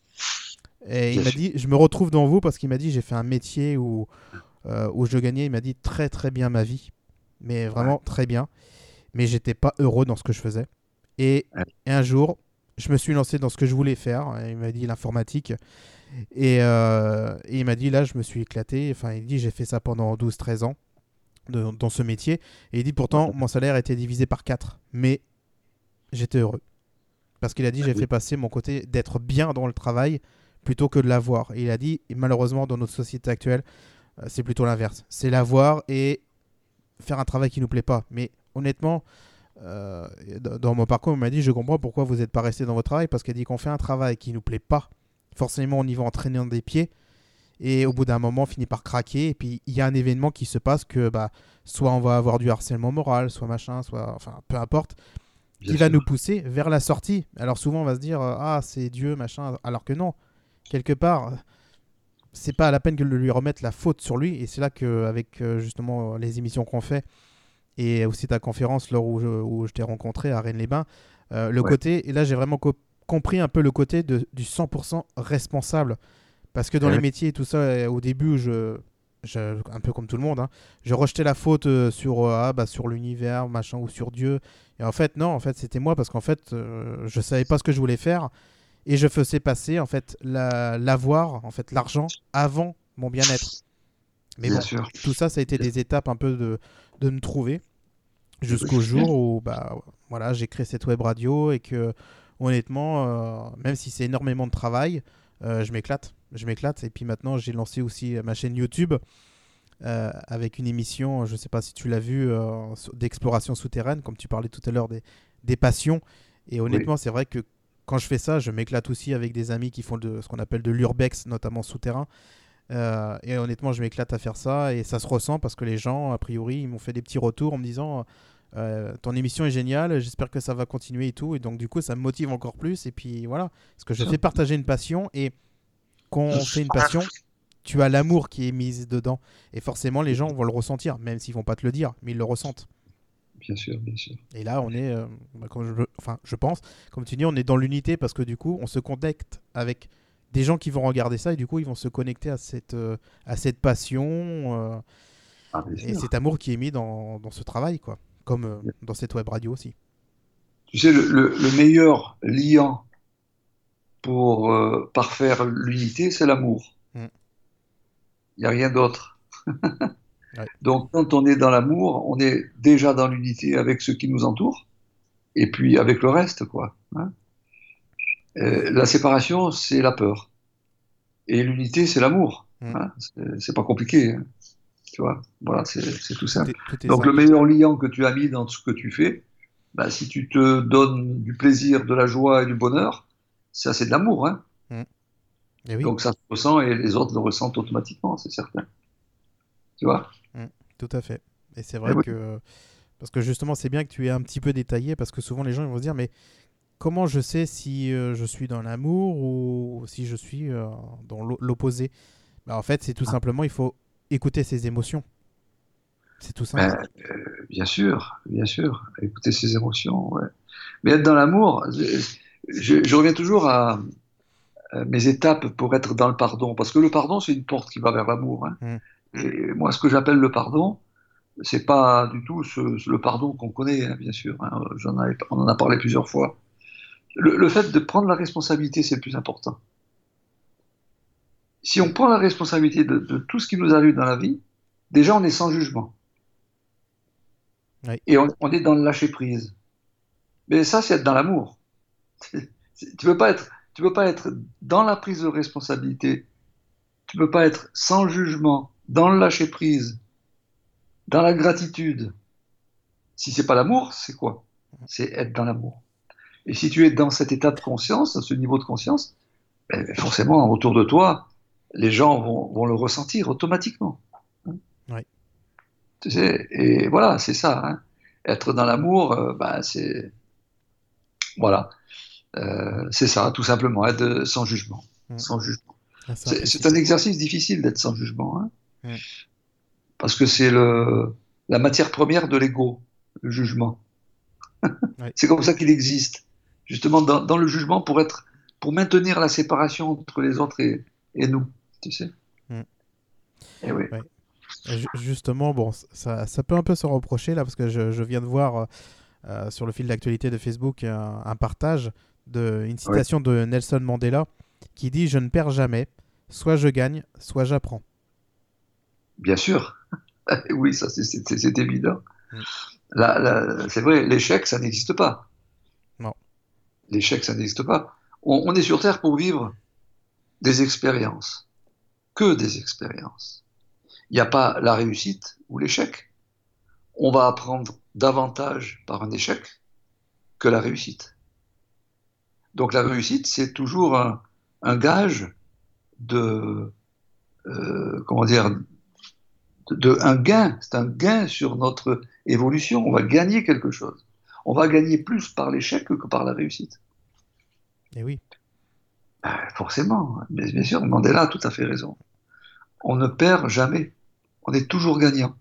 Et il Bien m'a sûr. dit, je me retrouve dans vous parce qu'il m'a dit, j'ai fait un métier où, euh, où je gagnais, il m'a dit, très très bien ma vie. Mais Ouais. vraiment très bien. Mais j'étais pas heureux dans ce que je faisais. Et, Ouais. et un jour, je me suis lancé dans ce que je voulais faire. Il m'a dit l'informatique. Et, euh, et il m'a dit, là, je me suis éclaté. Enfin, il dit, j'ai fait ça pendant douze treize ans de- dans ce métier. Et il dit, pourtant, mon salaire était divisé par quatre. Mais j'étais heureux. Parce qu'il a dit, j'ai fait passer mon côté d'être bien dans le travail plutôt que de l'avoir. Et il a dit, et malheureusement, dans notre société actuelle, euh, c'est plutôt l'inverse. C'est l'avoir et faire un travail qui nous plaît pas. Mais honnêtement, euh, dans dans mon parcours, il m'a dit, je comprends pourquoi vous n'êtes pas resté dans votre travail, parce qu'il dit qu'on fait un travail qui nous plaît pas. Forcément, on y va entraîner des pieds. Et au bout d'un moment, on finit par craquer. Et puis, il y a un événement qui se passe que bah, soit on va avoir du harcèlement moral, soit machin, soit... Enfin, peu importe, Bien qui va sûr. nous pousser vers la sortie. Alors souvent, on va se dire, euh, ah, c'est Dieu, machin. Alors que non, quelque part, euh, c'est pas à la peine de lui remettre la faute sur lui. Et c'est là qu'avec euh, justement les émissions qu'on fait, et aussi ta conférence lors où je, où je t'ai rencontré à Rennes-les-Bains, euh, le Ouais. côté, et là j'ai vraiment co- compris un peu le côté de, du cent pour cent responsable. Parce que dans Eh les oui. métiers et tout ça, euh, au début, je, je- un peu comme tout le monde, hein, je rejetais la faute euh, sur, euh, ah, bah, sur l'univers, machin, ou sur Dieu. Et en fait, non, en fait, c'était moi parce qu'en fait, euh, je savais pas ce que je voulais faire et je faisais passer en fait la- l'avoir, en fait, l'argent avant mon bien-être. Mais Bien bon, sûr. tout ça, ça a été Bien des étapes un peu de, de me trouver jusqu'au sûr. jour où bah, voilà, j'ai créé cette web radio et que honnêtement, euh, même si c'est énormément de travail, euh, je m'éclate. Je m'éclate. Et puis maintenant, j'ai lancé aussi ma chaîne YouTube euh, avec une émission, je ne sais pas si tu l'as vu, euh, d'exploration souterraine, comme tu parlais tout à l'heure des, des passions. Et Oui. honnêtement, c'est vrai que quand je fais ça, je m'éclate aussi avec des amis qui font de, ce qu'on appelle de l'urbex, notamment souterrain. Euh, et honnêtement, je m'éclate à faire ça et ça se ressent parce que les gens, a priori, ils m'ont fait des petits retours en me disant euh, ton émission est géniale, j'espère que ça va continuer et tout. Et donc, du coup, ça me motive encore plus. Et puis voilà, parce que je fais partager une passion et quand on fait une passion, tu as l'amour qui est mis dedans. Et forcément, les gens vont le ressentir, même s'ils vont pas te le dire, mais ils le ressentent. Bien sûr, bien sûr. Et là, on est, euh, bah, comme je, enfin, je pense, comme tu dis, on est dans l'unité parce que du coup, on se connecte avec des gens qui vont regarder ça et du coup, ils vont se connecter à cette, euh, à cette passion euh, Ah, bien et sûr. cet amour qui est mis dans, dans ce travail, quoi. comme euh, dans cette web radio aussi. Tu sais, le, le, le meilleur liant pour euh, parfaire l'unité, c'est l'amour. Mm. Il n'y a rien d'autre. Ouais. Donc, quand on est dans l'amour, on est déjà dans l'unité avec ceux qui nous entourent, et puis avec le reste, quoi. Hein. Euh, la séparation, c'est la peur. Et l'unité, c'est l'amour. Mm. Hein. C'est, c'est pas compliqué. Hein. Tu vois, voilà, c'est, c'est tout simple. Tout est, tout est Donc, simple. le meilleur liant que tu as mis dans ce que tu fais, bah, si tu te donnes du plaisir, de la joie et du bonheur, ça, c'est de l'amour. Hein. Mm. Et oui. Donc, ça se ressent et les autres le ressentent automatiquement, c'est certain. Tu vois? Mm. Tout à fait. Et c'est vrai Eh oui. que... Parce que justement, c'est bien que tu aies un petit peu détaillé, parce que souvent les gens ils vont se dire, mais comment je sais si euh, je suis dans l'amour ou si je suis euh, dans l'opposé? Bah, en fait, c'est tout simplement, il faut écouter ses émotions. C'est tout simple. Ben, euh, bien sûr, bien sûr, écouter ses émotions, ouais. Mais être dans l'amour, je, je- je reviens toujours à, à mes étapes pour être dans le pardon, parce que le pardon, c'est une porte qui va vers l'amour. Hein. Mm. Et moi, ce que j'appelle le pardon, c'est pas du tout ce, ce- le pardon qu'on connaît, hein, bien sûr. Hein. J'en avais- on en a parlé plusieurs fois. Le, le fait de prendre la responsabilité, c'est le plus important. Si on prend la responsabilité de, de tout ce qui nous arrive dans la vie, déjà, on est sans jugement. Oui. Et on, on est dans le lâcher prise. Mais ça, c'est être dans l'amour. C'est- c'est- Tu peux pas être, tu peux pas être dans la prise de responsabilité. Tu peux pas être sans jugement, dans le lâcher prise, dans la gratitude. Si c'est pas l'amour, c'est quoi? C'est être dans l'amour. Et si tu es dans cet état de conscience, à ce niveau de conscience, ben, forcément, autour de toi, les gens vont, vont le ressentir automatiquement. Oui. Tu sais, et voilà, c'est ça. Hein. Être dans l'amour, euh, ben, c'est voilà, Euh, c'est ça, tout simplement, être de- sans jugement, Mm. sans jugement. La C'est, c'est simplicité. un exercice difficile d'être sans jugement, hein, Mm. parce que c'est le la matière première de l'ego, le jugement. Oui. C'est comme ça qu'il existe, justement dans, dans le jugement pour être, pour maintenir la séparation entre les autres et, et nous, tu sais. Mm. Et oui. Ouais. Et ju- justement, bon, ça, ça peut un peu se reprocher là, parce que je, je viens de voir euh, euh, sur le fil d'actualité de Facebook un, un partage de une citation de Nelson Mandela qui dit: je ne perds jamais, soit je gagne, soit j'apprends. Bien sûr. Oui, ça c'est, c'est, c'est- c'est évident. Mm. Là, là, c'est vrai, l'échec, ça n'existe pas. Non. L'échec, ça n'existe pas. On, on est sur Terre pour vivre des expériences, que des expériences. Il n'y a pas la réussite ou l'échec. On va apprendre davantage par un échec que la réussite. Donc la réussite, c'est toujours un, un gage de, euh, comment dire, de, de- un gain. C'est un gain sur notre évolution. On va gagner quelque chose. On va gagner plus par l'échec que par la réussite. Et oui. Ben, forcément, mais bien sûr, Mandela a tout à fait raison. On ne perd jamais. On est toujours gagnant.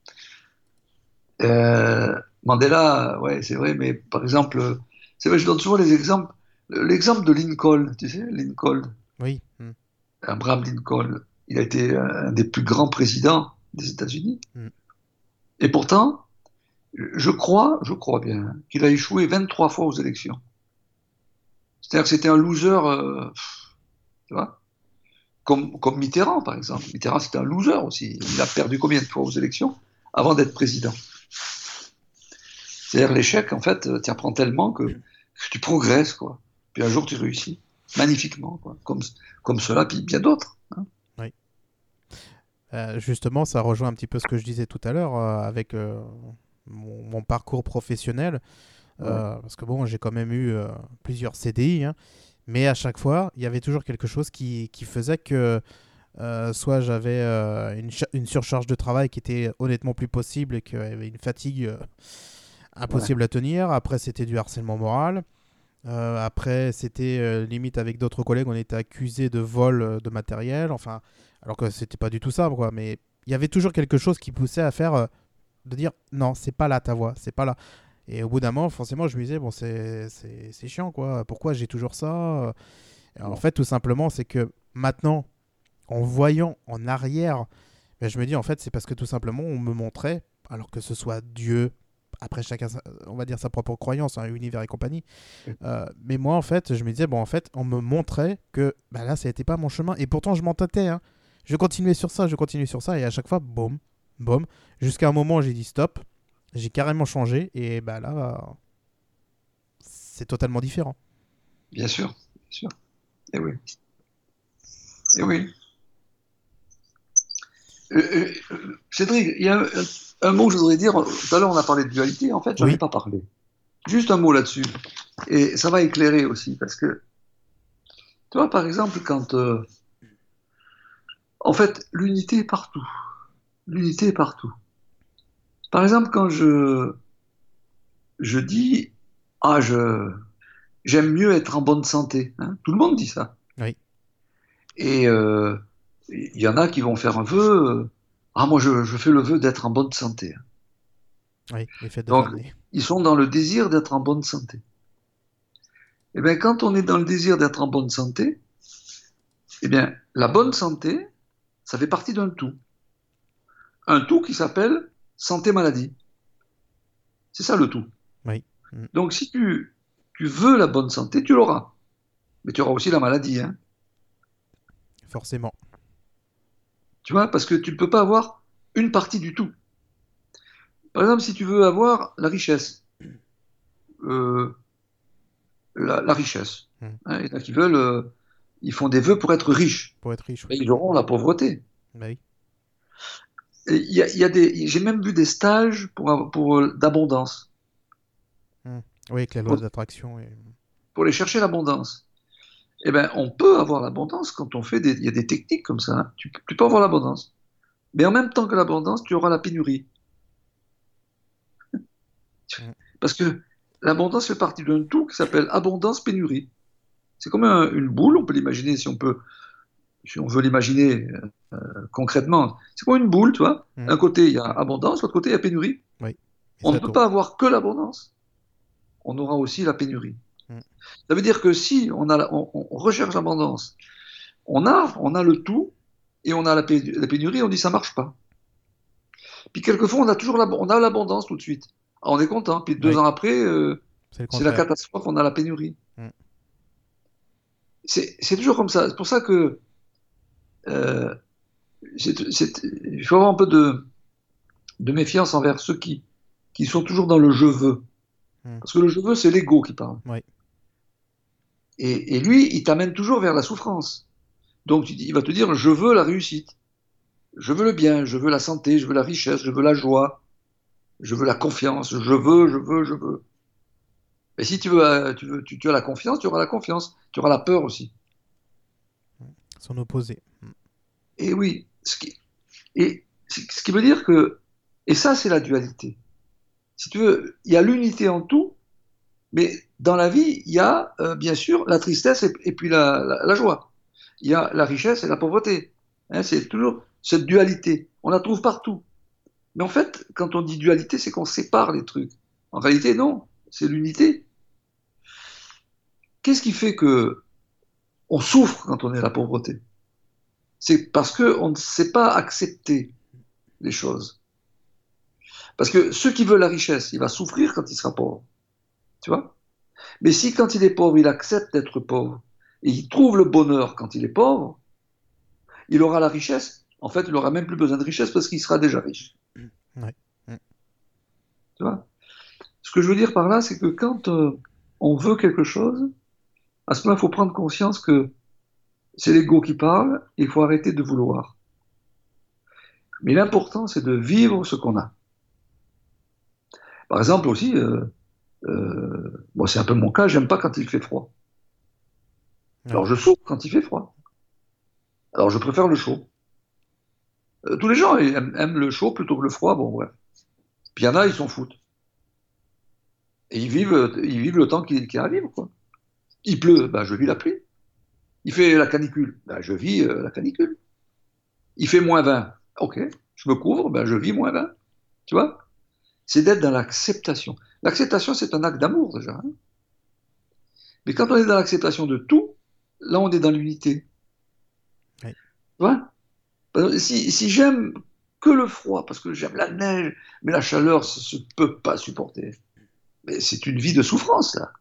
Euh, Mandela, ouais, c'est vrai, mais par exemple, c'est vrai, je donne souvent les exemples. L'exemple de Lincoln, tu sais, Lincoln, Oui. Mm. Abraham Lincoln, il a été un des plus grands présidents des États-Unis. Mm. Et pourtant, je crois, je crois bien, qu'il a échoué vingt-trois fois aux élections. C'est-à-dire que c'était un loser, euh, tu vois, comme, comme Mitterrand, par exemple. Mitterrand, c'était un loser aussi. Il a perdu combien de fois aux élections avant d'être président? C'est-à-dire l'échec, en fait, tu apprends tellement que, que tu progresses, quoi. Puis un jour, tu réussis magnifiquement, quoi. Comme, comme cela, puis bien d'autres. Hein. Oui. Euh, justement, ça rejoint un petit peu ce que je disais tout à l'heure euh, avec euh, mon, mon parcours professionnel. Euh, Ouais. parce que bon, j'ai quand même eu euh, plusieurs C D I, hein, mais à chaque fois, il y avait toujours quelque chose qui, qui faisait que euh, soit j'avais euh, une, cha- une surcharge de travail qui était honnêtement plus possible et qu'il y avait une fatigue euh, Ouais. impossible à tenir. Après, c'était du harcèlement moral. Euh, après, c'était euh, limite avec d'autres collègues, on était accusé de vol euh, de matériel. Enfin, alors que c'était pas du tout ça, quoi. Mais il y avait toujours quelque chose qui poussait à faire, euh, de dire non, c'est pas là ta voix, c'est pas là. Et au bout d'un moment, forcément, je me disais bon, c'est c'est c'est chiant, quoi. Pourquoi j'ai toujours ça? Et en Ouais. fait, tout simplement, c'est que maintenant, en voyant en arrière, ben, je me dis en fait, c'est parce que tout simplement, on me montrait, alors que ce soit Dieu, après, chacun, on va dire sa propre croyance, hein, univers et compagnie. Euh, mais moi, en fait, je me disais, bon, en fait, on me montrait que bah, là, ça n'était pas mon chemin. Et pourtant, je m'en tâtais. Hein. Je continuais sur ça, je continuais sur ça. Et à chaque fois, boum, boum. Jusqu'à un moment où j'ai dit stop. J'ai carrément changé. Et bah là, c'est totalement différent. Bien sûr, bien sûr. Et oui. Et oui. Euh, euh, Cédric, il y a un, un mot que je voudrais dire. Tout à l'heure, on a parlé de dualité. En fait, j'en Oui. ai pas parlé. Juste un mot là-dessus. Et ça va éclairer aussi. Parce que, tu vois, par exemple, quand. Euh, en fait, l'unité est partout. L'unité est partout. Par exemple, quand je, je dis. Ah, je. J'aime mieux être en bonne santé. Hein. Tout le monde dit ça. Oui. Et euh, il y en a qui vont faire un vœu. euh, Ah, moi, je, je fais le vœu d'être en bonne santé. Oui, les fêtes de Donc, fin d'année. ils sont dans le désir d'être en bonne santé. Eh bien, quand on est dans le désir d'être en bonne santé, eh bien, la bonne santé, ça fait partie d'un tout. Un tout qui s'appelle santé-maladie. C'est ça le tout. Oui. Mm. Donc, si tu, tu veux la bonne santé, tu l'auras. Mais tu auras aussi la maladie. Hein. Forcément. Tu vois, parce que tu ne peux pas avoir une partie du tout. Par exemple, si tu veux avoir la richesse, euh, la, la richesse, Mm. hein, il y en a qui veulent, euh, ils font des vœux pour être riches, Pour être riche. et Oui. ils auront la pauvreté. Bah oui. Et il y a, il y a des, j'ai même vu des stages pour, pour euh, d'abondance, Mm. Oui, avec la loi pour, d'attraction. Et... pour aller chercher l'abondance. Eh ben, on peut avoir l'abondance quand on fait des, il y a des techniques comme ça. Hein. Tu, tu peux avoir l'abondance, mais en même temps que l'abondance, tu auras la pénurie, Mm. parce que l'abondance fait partie d'un tout qui s'appelle abondance-pénurie. C'est comme un- une boule, on peut l'imaginer si on peut, si on veut l'imaginer euh, concrètement. C'est comme une boule, tu vois. Mm. D'un côté, il y a abondance, l'autre côté, il y a pénurie. Oui. Et On ne ça peut tourne. pas avoir que l'abondance. On aura aussi la pénurie. Mm. Ça veut dire que si on, a la- on, on recherche l'abondance, on a, on a le tout et on a la, pé- la pénurie, on dit ça marche pas. Puis quelquefois, on a toujours l'ab- on a l'abondance tout de suite. Alors, on est content. Puis deux Oui. ans après, euh, C'est le c'est la contraire. catastrophe, on a la pénurie. Mm. C'est c'est toujours comme ça. C'est pour ça que euh, c'est- c'est- il faut avoir un peu de, de méfiance envers ceux qui, qui sont toujours dans le je veux. Mm. Parce que le je veux, c'est l'ego qui parle. Oui. Et, et lui, il t'amène toujours vers la souffrance. Donc tu dis- il va te dire, je veux la réussite, je veux le bien, je veux la santé, je veux la richesse, je veux la joie, je veux la confiance, je veux, je veux, je veux. Et si tu veux, euh, tu veux, tu, tu as la confiance, tu auras la confiance, tu auras la peur aussi. Son opposé. Mm. Et oui, ce qui, et ce qui veut dire que, et ça c'est la dualité. Si tu veux, il y a l'unité en tout, mais dans la vie, il y a euh, bien sûr la tristesse et, et puis la, la, la joie. Il y a la richesse et la pauvreté. Hein, c'est toujours cette dualité. On la trouve partout. Mais en fait, quand on dit dualité, c'est qu'on sépare les trucs. En réalité, non, c'est l'unité. Qu'est-ce qui fait que on souffre quand on est à la pauvreté? C'est parce qu'on ne sait pas accepter les choses. Parce que ceux qui veulent la richesse, il va souffrir quand il sera pauvre. Tu vois? Mais si quand il est pauvre, il accepte d'être pauvre, et il trouve le bonheur quand il est pauvre, il aura la richesse. En fait, il n'aura même plus besoin de richesse parce qu'il sera déjà riche. Ouais. Mm. Tu vois? Ce que je veux dire par là, c'est que quand euh, on veut quelque chose, à ce moment-là, il faut prendre conscience que c'est l'ego qui parle et il faut arrêter de vouloir. Mais l'important, c'est de vivre ce qu'on a. Par exemple aussi, euh, euh, bon, c'est un peu mon cas, j'aime pas quand il fait froid. Alors Ouais. je souffre quand il fait froid. Alors je préfère le chaud. Euh, tous les gens aiment, aiment le chaud plutôt que le froid, bon bref. Puis il y en a, ils s'en foutent. Et ils vivent, ils vivent le temps qui, qui arrive, quoi. Il pleut, ben, je vis la pluie. Il fait la canicule, ben, je vis euh, la canicule. Il fait moins vingt, ok, je me couvre, ben, je vis moins vingt. Tu vois? C'est d'être dans l'acceptation. L'acceptation, c'est un acte d'amour déjà. Hein. Mais quand on est dans l'acceptation de tout, là, on est dans l'unité. Ouais. Tu vois? Si, si j'aime que le froid, parce que j'aime la neige, mais la chaleur, ça ne peut pas supporter. Mais c'est une vie de souffrance, là.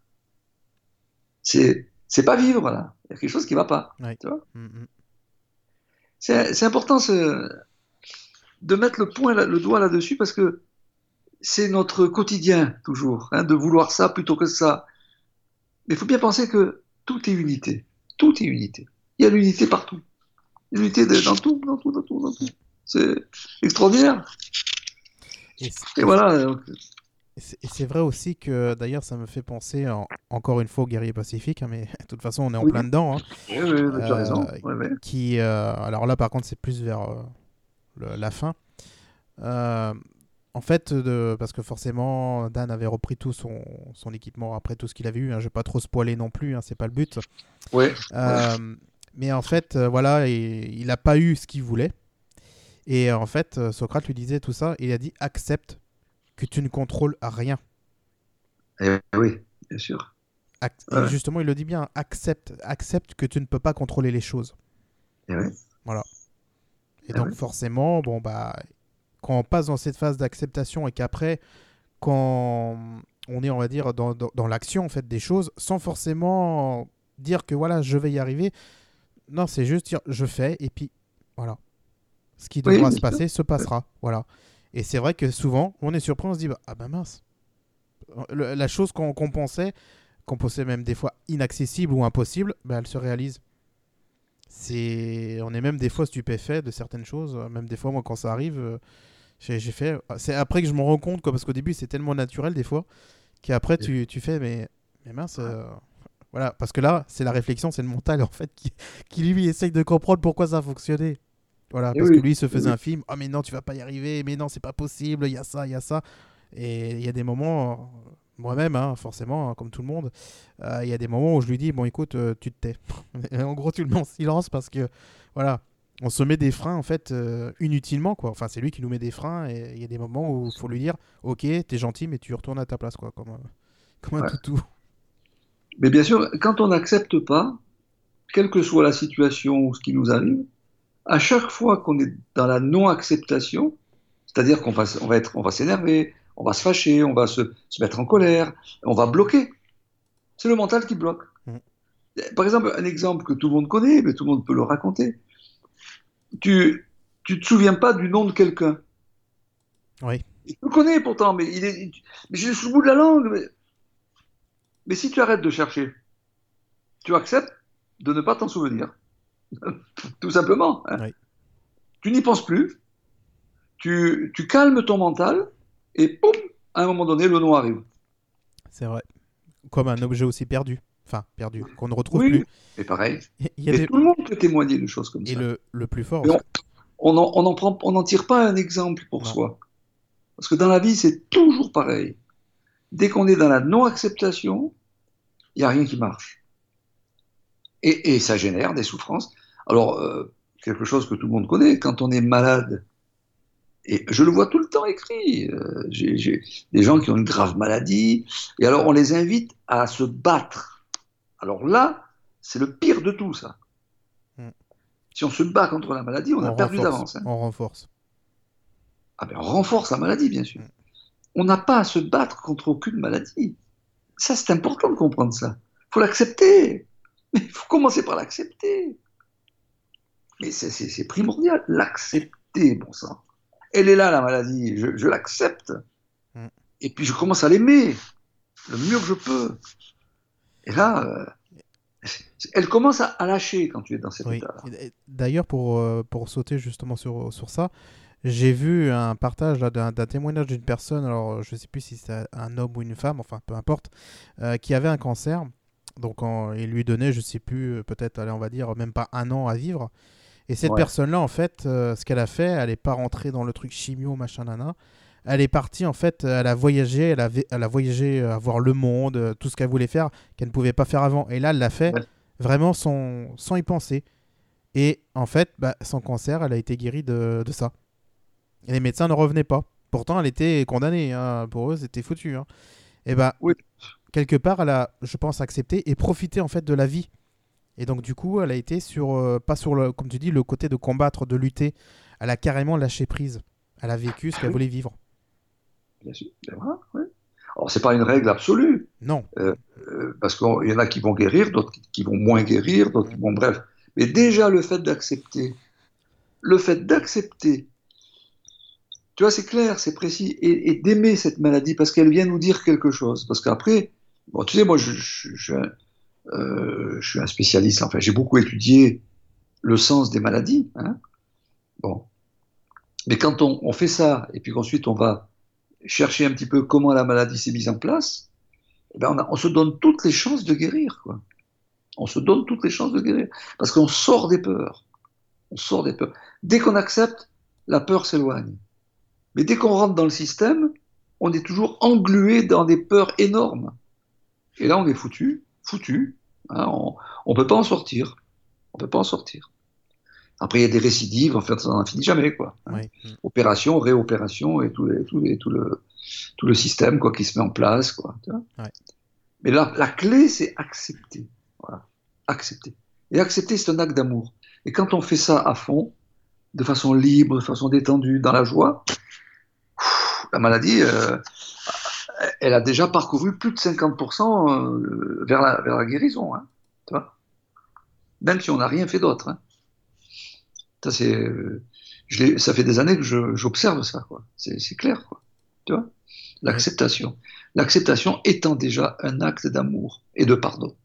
C'est, c'est pas vivre, là. Il y a quelque chose qui ne va pas. Ouais. Tu vois Mm-hmm. c'est, c'est important ce, de mettre le, point, le doigt là-dessus, parce que c'est notre quotidien, toujours, hein, de vouloir ça plutôt que ça. Mais il faut bien penser que tout est unité. Tout est unité. Il y a l'unité partout. L'unité de, dans tout, dans tout, dans tout, dans tout. C'est extraordinaire. Et, et voilà. Donc... Et c'est, et c'est vrai aussi que, d'ailleurs, ça me fait penser, en, encore une fois, aux guerriers pacifiques, hein, mais de toute façon, on est en oui. plein dedans. Hein, oui, oui, euh, tu as raison. Oui, oui. Qui, euh, alors là, par contre, c'est plus vers euh, le, la fin. Euh, en fait, de, parce que forcément, Dan avait repris tout son, son équipement après tout ce qu'il avait eu. Hein, je ne vais pas trop spoiler non plus, hein, c'est pas le but. Oui. Euh, oui. Mais en fait, euh, voilà, et, il n'a pas eu ce qu'il voulait. Et en fait, euh, Socrate lui disait tout ça. Il a dit accepte que tu ne contrôles rien. Et oui, bien sûr. Ac- ouais. Et justement, il le dit bien, accepte, accepte que tu ne peux pas contrôler les choses. Et oui. Voilà. Et, et donc oui. forcément, bon bah, quand on passe dans cette phase d'acceptation et qu'après, quand on est, on va dire, dans, dans, dans l'action en fait des choses, sans forcément dire que voilà, je vais y arriver. Non, c'est juste dire je fais et puis voilà. Ce qui devra oui, se passer se passera. Voilà. Et c'est vrai que souvent, on est surpris, on se dit bah, ah ben mince. Le, la chose qu'on, qu'on pensait, qu'on pensait même des fois inaccessible ou impossible, bah, elle se réalise. C'est... On est même des fois stupéfait de certaines choses. Même des fois, moi, quand ça arrive, euh, j'ai, j'ai fait... C'est après que je me rends compte, quoi, parce qu'au début, c'est tellement naturel des fois, qu'après, tu, tu fais, mais, mais mince... Euh... Voilà, parce que là, c'est la réflexion, c'est le mental, en fait, qui, qui lui essaye de comprendre pourquoi ça a fonctionné. Voilà, et parce oui, que lui, il se faisait oui. un film. « Ah, oh, mais non, tu vas pas y arriver. Mais non, c'est pas possible. Il y a ça, il y a ça. » Et il y a des moments, moi-même, hein, forcément, hein, comme tout le monde, il euh, y a des moments où je lui dis « Bon, écoute, euh, tu te tais. » En gros, tu le mets en silence parce que, voilà, on se met des freins, en fait, euh, inutilement, quoi. Enfin, c'est lui qui nous met des freins et il y a des moments où il faut lui dire « Ok, t'es gentil, mais tu retournes à ta place, quoi. » Comme, euh, comme un ouais. toutou. Mais bien sûr, quand on n'accepte pas, quelle que soit la situation ou ce qui nous arrive, à chaque fois qu'on est dans la non-acceptation, c'est-à-dire qu'on va, on va, être, on va s'énerver, on va se fâcher, on va se, se mettre en colère, on va bloquer. C'est le mental qui bloque. Mmh. Par exemple, un exemple que tout le monde connaît, mais tout le monde peut le raconter. Tu ne te souviens pas du nom de quelqu'un. Oui. Tu le connais pourtant, mais, il est, mais j'ai sous le bout de la langue. Mais, mais si tu arrêtes de chercher, tu acceptes de ne pas t'en souvenir. Tout simplement. Hein. Oui. Tu n'y penses plus, tu, tu calmes ton mental, et poum, à un moment donné, le nom arrive. C'est vrai. Comme un objet aussi perdu. Enfin, perdu, qu'on ne retrouve oui, plus. Mais pareil. Il y a et des... tout le monde peut témoigner de choses comme et ça. Et le, le plus fort. On n'en on en prend, on en tire pas un exemple pour non. soi. Parce que dans la vie, c'est toujours pareil. Dès qu'on est dans la non-acceptation, il n'y a rien qui marche. Et, et ça génère des souffrances. Alors, euh, quelque chose que tout le monde connaît, quand on est malade, et je le vois tout le temps écrit, euh, j'ai, j'ai des gens qui ont une grave maladie, et alors on les invite à se battre. Alors là, c'est le pire de tout, ça. Mm. Si on se bat contre la maladie, on, on a perdu renforce, d'avance. Hein. On renforce. Ah ben, on renforce la maladie, bien sûr. Mm. On n'a pas à se battre contre aucune maladie. Ça, c'est important de comprendre ça. Il faut l'accepter. Mais il faut commencer par l'accepter. Mais c'est, c'est, c'est primordial, l'accepter, bon sang. Elle est là, la maladie, je, je l'accepte. Mm. Et puis je commence à l'aimer, le mieux que je peux. Et là, euh, elle commence à, à lâcher quand tu es dans cet oui. état-là. D'ailleurs, pour, euh, pour sauter justement sur, sur ça, j'ai vu un partage là, d'un, d'un témoignage d'une personne, alors je ne sais plus si c'est un homme ou une femme, enfin peu importe, euh, qui avait un cancer. Donc en, il lui donnait, je ne sais plus, peut-être, allez, on va dire, même pas un an à vivre. Et cette ouais. personne-là, en fait, euh, ce qu'elle a fait, elle n'est pas rentrée dans le truc chimio, machin, nana. Elle est partie, en fait, elle a voyagé, elle a, elle a voyagé à voir le monde, euh, tout ce qu'elle voulait faire, qu'elle ne pouvait pas faire avant. Et là, elle l'a fait ouais. vraiment sans, sans y penser. Et en fait, bah, son cancer, elle a été guérie de, de ça. Et les médecins ne revenaient pas. Pourtant, elle était condamnée. Hein. Pour eux, c'était foutu. Hein. Et bah, oui. quelque part, elle a, je pense, accepté et profité, en fait, de la vie. Et donc, du coup, elle a été sur, euh, pas sur, le, comme tu dis, le côté de combattre, de lutter. Elle a carrément lâché prise. Elle a vécu ce qu'elle voulait vivre. Bien sûr, ben voilà, ouais. Alors, c'est pas une règle absolue. Non. Euh, euh, parce qu'il y en a qui vont guérir, d'autres qui, qui vont moins guérir, d'autres qui vont... Bref. Mais déjà, le fait d'accepter, le fait d'accepter, tu vois, c'est clair, c'est précis, et, et d'aimer cette maladie parce qu'elle vient nous dire quelque chose. Parce qu'après, bon, tu sais, moi, je, je, je, je, euh, je suis un spécialiste, enfin, j'ai beaucoup étudié le sens des maladies, hein. Bon. Mais quand on, on fait ça, et puis qu'ensuite on va chercher un petit peu comment la maladie s'est mise en place, eh ben on, a, on se donne toutes les chances de guérir, quoi. On se donne toutes les chances de guérir. Parce qu'on sort des peurs. On sort des peurs. Dès qu'on accepte, la peur s'éloigne. Mais dès qu'on rentre dans le système, on est toujours englué dans des peurs énormes. Et là, on est foutu, foutu. Hein, on ne peut pas en sortir. On peut pas en sortir. Après, il y a des récidives, en fait, ça n'en finit jamais, quoi. Hein. Oui. Opération, réopération et tout, et tout, et tout, le, tout le système, quoi, qui se met en place, quoi. Tu vois. Ouais. Mais la, la clé, c'est accepter. Voilà. Accepter. Et accepter, c'est un acte d'amour. Et quand on fait ça à fond, de façon libre, de façon détendue, dans la joie, pff, la maladie, euh, elle a déjà parcouru plus de cinquante pour cent euh, vers, la, vers la guérison. Hein, tu vois. Même si on n'a rien fait d'autre. Hein. Ça, c'est, euh, je ça fait des années que je, j'observe ça. Quoi. C'est, c'est clair. Quoi. Tu vois. L'acceptation. L'acceptation étant déjà un acte d'amour et de pardon.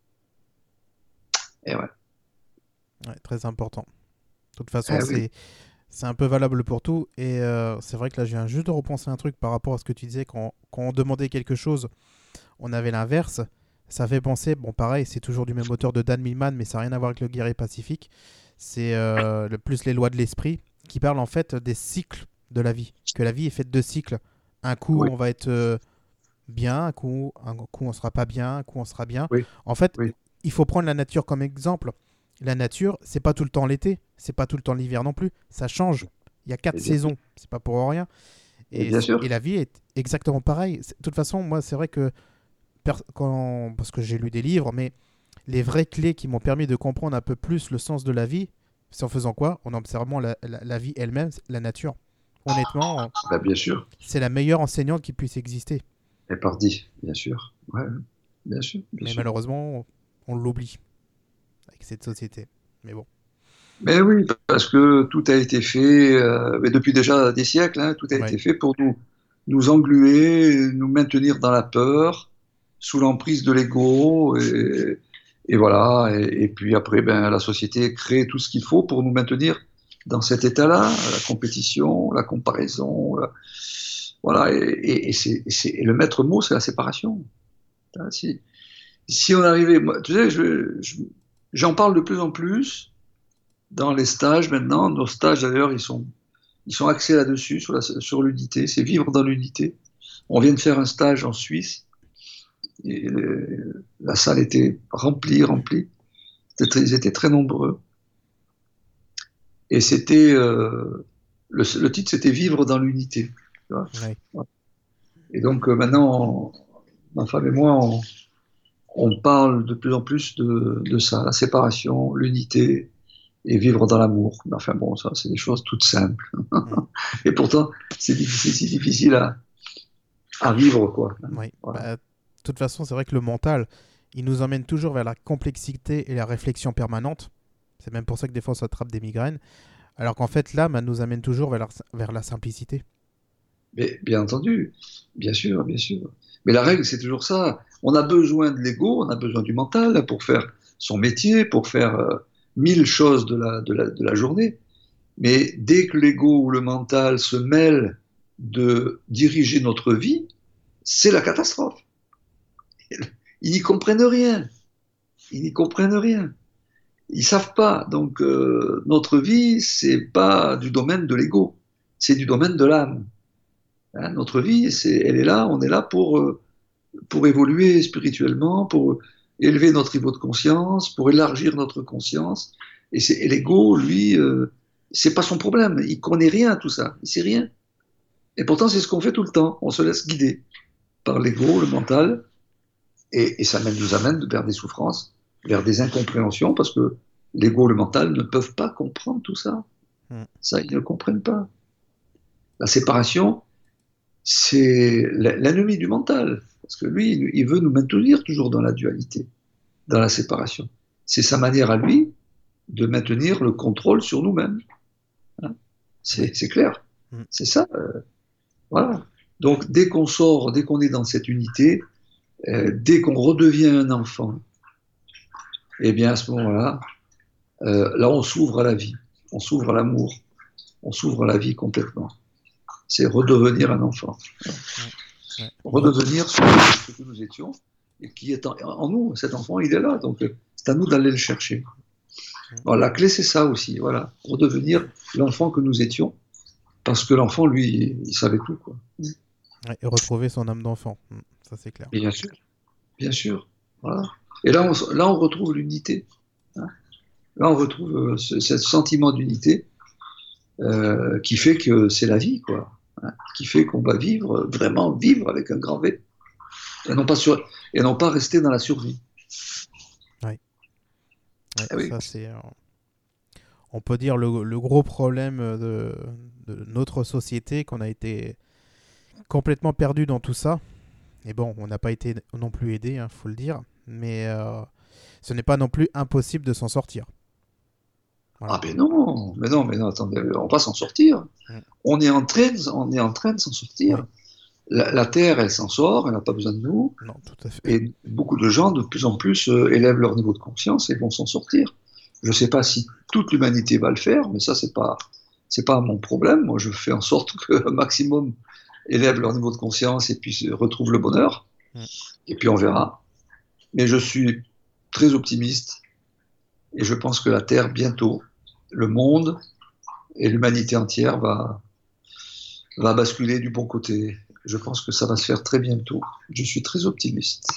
Et ouais. Ouais, très important. De toute façon, Eh c'est, oui. c'est un peu valable pour tout. Et euh, c'est vrai que là, je viens juste de repenser un truc par rapport à ce que tu disais. Quand, quand on demandait quelque chose, on avait l'inverse. Ça fait penser, bon pareil, c'est toujours du même auteur de Dan Millman, mais ça n'a rien à voir avec le guerrier pacifique. C'est euh, le, plus les lois de l'esprit, qui parlent en fait des cycles de la vie. Que la vie est faite de cycles. Un coup, Oui. on va être euh, bien, un coup, un coup, on sera pas bien, un coup, on sera bien. Oui. En fait, Oui. il faut prendre la nature comme exemple. La nature, c'est pas tout le temps l'été, c'est pas tout le temps l'hiver non plus. Ça change. Il y a quatre saisons, c'est pas pour rien. Et, bien sûr. et la vie est exactement pareille. De toute façon, moi, c'est vrai que quand, parce que j'ai lu des livres, mais les vraies clés qui m'ont permis de comprendre un peu plus le sens de la vie, c'est en faisant quoi? En observant la, la, la vie elle-même, la nature. Honnêtement, Bah, bien sûr. c'est la meilleure enseignante qui puisse exister. Et pardi, bien sûr. Ouais, bien sûr. Bien mais sûr. malheureusement, on l'oublie avec cette société. Mais bon. Mais oui, parce que tout a été fait, euh, mais depuis déjà des siècles, hein, tout a Ouais. été fait pour nous, nous engluer, nous maintenir dans la peur, sous l'emprise de l'ego, et, et voilà. Et, et puis après, ben, la société crée tout ce qu'il faut pour nous maintenir dans cet état-là, la compétition, la comparaison, la- voilà. Et, et, et c'est, et c'est- et le maître mot, c'est la séparation. Hein, Si, si on arrivait, moi, tu sais, je, je- j'en parle de plus en plus dans les stages maintenant. Nos stages d'ailleurs, ils sont, ils sont axés là-dessus, sur la, sur l'unité. C'est vivre dans l'unité. On vient de faire un stage en Suisse. Et le- la salle était remplie, remplie. C'était très- Ils étaient très nombreux. Et c'était euh, le, le titre, c'était Vivre dans l'unité. Tu vois. Ouais. Et donc euh, maintenant, on- ma femme et moi, on, on parle de plus en plus de, de ça, la séparation, l'unité et vivre dans l'amour. Mais enfin bon, ça, c'est des choses toutes simples. Mm. Et pourtant, c'est difficile, c'est difficile à, à vivre, quoi. Ouais. Voilà. Bah, de toute façon, c'est vrai que le mental, il nous emmène toujours vers la complexité et la réflexion permanente. C'est même pour ça que des fois, on s'attrape des migraines. Alors qu'en fait, l'âme, elle nous amène toujours vers la, vers la simplicité. Mais bien entendu, bien sûr, bien sûr. Mais la règle, c'est toujours ça. On a besoin de l'ego, on a besoin du mental pour faire son métier, pour faire euh, mille choses de la, de la, de la journée. Mais dès que l'ego ou le mental se mêlent de diriger notre vie, c'est la catastrophe. Ils n'y comprennent rien. Ils n'y comprennent rien. Ils savent pas. Donc euh, notre vie, c'est pas du domaine de l'ego, c'est du domaine de l'âme. Hein, notre vie, c'est, elle est là, on est là pour euh, pour évoluer spirituellement, pour élever notre niveau de conscience, pour élargir notre conscience. Et, c'est, et l'ego, lui, euh, c'est pas son problème. Il connaît rien à tout ça. Il sait rien. Et pourtant, c'est ce qu'on fait tout le temps. On se laisse guider par l'ego, le mental, et, et ça même nous amène vers des souffrances, vers des incompréhensions, parce que l'ego, le mental ne peuvent pas comprendre tout ça. Mm. Ça, ils ne comprennent pas. La séparation, c'est l'ennemi du mental. Parce que lui, il veut nous maintenir toujours dans la dualité, dans la séparation. C'est sa manière à lui de maintenir le contrôle sur nous-mêmes. Hein, c'est clair. C'est ça. Euh, voilà. Donc, dès qu'on sort, dès qu'on est dans cette unité, euh, dès qu'on redevient un enfant, eh bien, à ce moment-là, euh, là, on s'ouvre à la vie, on s'ouvre à l'amour, on s'ouvre à la vie complètement. C'est redevenir un enfant. Ouais. Redevenir ce que, ce que nous étions et qui est en, en nous. Cet enfant, il est là. Donc, c'est à nous d'aller le chercher. Bon, la clé, c'est ça aussi. Voilà. Redevenir l'enfant que nous étions. Parce que l'enfant, lui, il savait tout, quoi. Ouais, et retrouver son âme d'enfant. Ça, c'est clair. Bien sûr. Bien sûr. Voilà. Et là, on, là, on retrouve l'unité. Hein. Là, on retrouve euh, ce, ce sentiment d'unité euh, qui fait que c'est la vie, quoi. Hein, qui fait qu'on va vivre, vraiment vivre avec un grand V. Et non pas, sur, et non pas rester dans la survie. Oui. Ouais, ah oui. Ça, c'est... Euh... On peut dire le, le gros problème de, de notre société, qu'on a été complètement perdu dans tout ça. Et bon, on n'a pas été non plus aidé, il hein, faut le dire. Mais euh, ce n'est pas non plus impossible de s'en sortir. Voilà. Ah ben non, mais non, mais non, attendez, on va s'en sortir. Mmh. On est en train, on est en train de s'en sortir. Oui. La, la Terre, elle s'en sort, elle n'a pas besoin de nous. Non, tout à fait. Et beaucoup de gens, de plus en plus, euh, élèvent leur niveau de conscience et vont s'en sortir. Je ne sais pas si toute l'humanité va le faire, mais ça, c'est pas, c'est pas mon problème. Moi, je fais en sorte que un maximum élèvent leur niveau de conscience et puis retrouvent le bonheur. Mmh. Et puis on verra. Mais je suis très optimiste et je pense que la Terre, bientôt, le monde et l'humanité entière va, va basculer du bon côté. Je pense que ça va se faire très bientôt. Je suis très optimiste.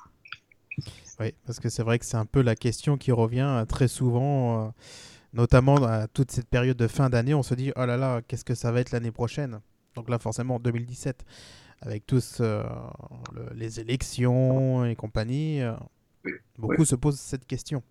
Oui, parce que c'est vrai que c'est un peu la question qui revient très souvent, euh, notamment à toute cette période de fin d'année. On se dit, oh là là, qu'est-ce que ça va être l'année prochaine ? Donc là, forcément, en deux mille dix-sept, avec tous euh, le, les élections et compagnie, euh, oui, beaucoup oui. se posent cette question.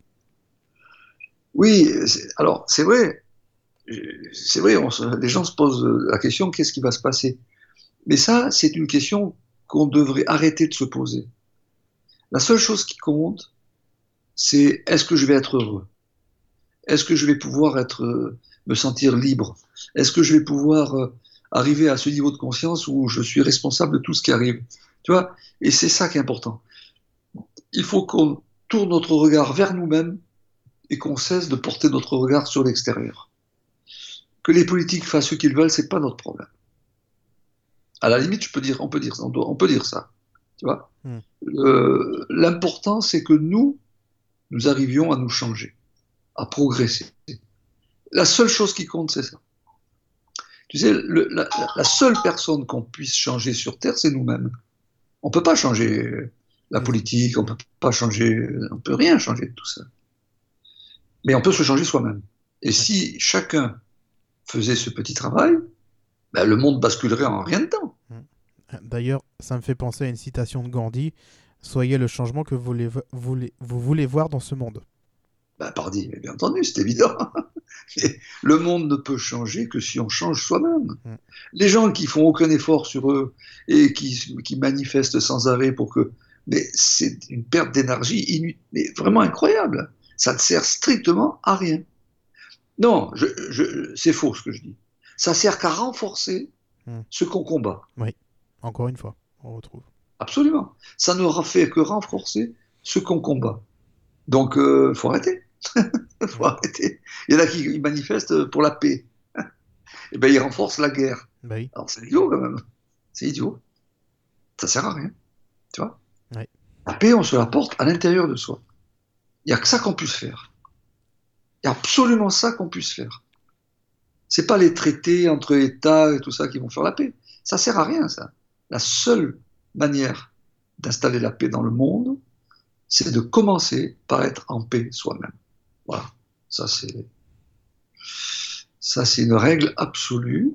Oui, alors c'est vrai, c'est vrai, on se, les gens se posent la question, qu'est-ce qui va se passer ? Mais ça, c'est une question qu'on devrait arrêter de se poser. La seule chose qui compte, c'est est-ce que je vais être heureux ? Est-ce que je vais pouvoir être, me sentir libre ? Est-ce que je vais pouvoir euh, arriver à ce niveau de conscience où je suis responsable de tout ce qui arrive ? Tu vois ? Et c'est ça qui est important. Il faut qu'on tourne notre regard vers nous-mêmes et qu'on cesse de porter notre regard sur l'extérieur. Que les politiques fassent ce qu'ils veulent, c'est pas notre problème. À la limite, je peux dire, on peut dire, on, doit, on peut dire ça. Tu vois ? Mm. euh, L'important, c'est que nous, nous arrivions à nous changer, à progresser. La seule chose qui compte, c'est ça. Tu sais, le, la, la seule personne qu'on puisse changer sur Terre, c'est nous-mêmes. On peut pas changer la politique, on peut pas changer, on peut rien changer de tout ça. Mais on peut se changer soi-même. Et si chacun faisait ce petit travail, ben le monde basculerait en rien de temps. D'ailleurs, ça me fait penser à une citation de Gandhi. Soyez le changement que vous voulez, voulez, vous voulez voir dans ce monde. Ben, pardi, bien entendu, c'est évident. Le monde ne peut changer que si on change soi-même. Mm. Les gens qui font aucun effort sur eux et qui, qui manifestent sans arrêt pour que... Mais c'est une perte d'énergie inu... mais vraiment incroyable. Ça ne sert strictement à rien. Non, je, je, c'est faux ce que je dis. Ça sert qu'à renforcer mm. ce qu'on combat. Oui, encore une fois, on retrouve. Absolument. Ça ne fait que renforcer ce qu'on combat. Donc, il euh, faut arrêter. Il faut arrêter. Il y en a qui manifestent pour la paix. Et bien, ils renforcent la guerre. Ben oui. Alors, c'est idiot quand même. C'est idiot. Ça sert à rien. Tu vois ? Oui. La paix, on se la porte à l'intérieur de soi. Il n'y a que ça qu'on puisse faire. Il y a absolument ça qu'on puisse faire. C'est pas les traités entre États et tout ça qui vont faire la paix. Ça sert à rien, ça. La seule manière d'installer la paix dans le monde, c'est de commencer par être en paix soi-même. Voilà. Ça, c'est, ça, c'est une règle absolue.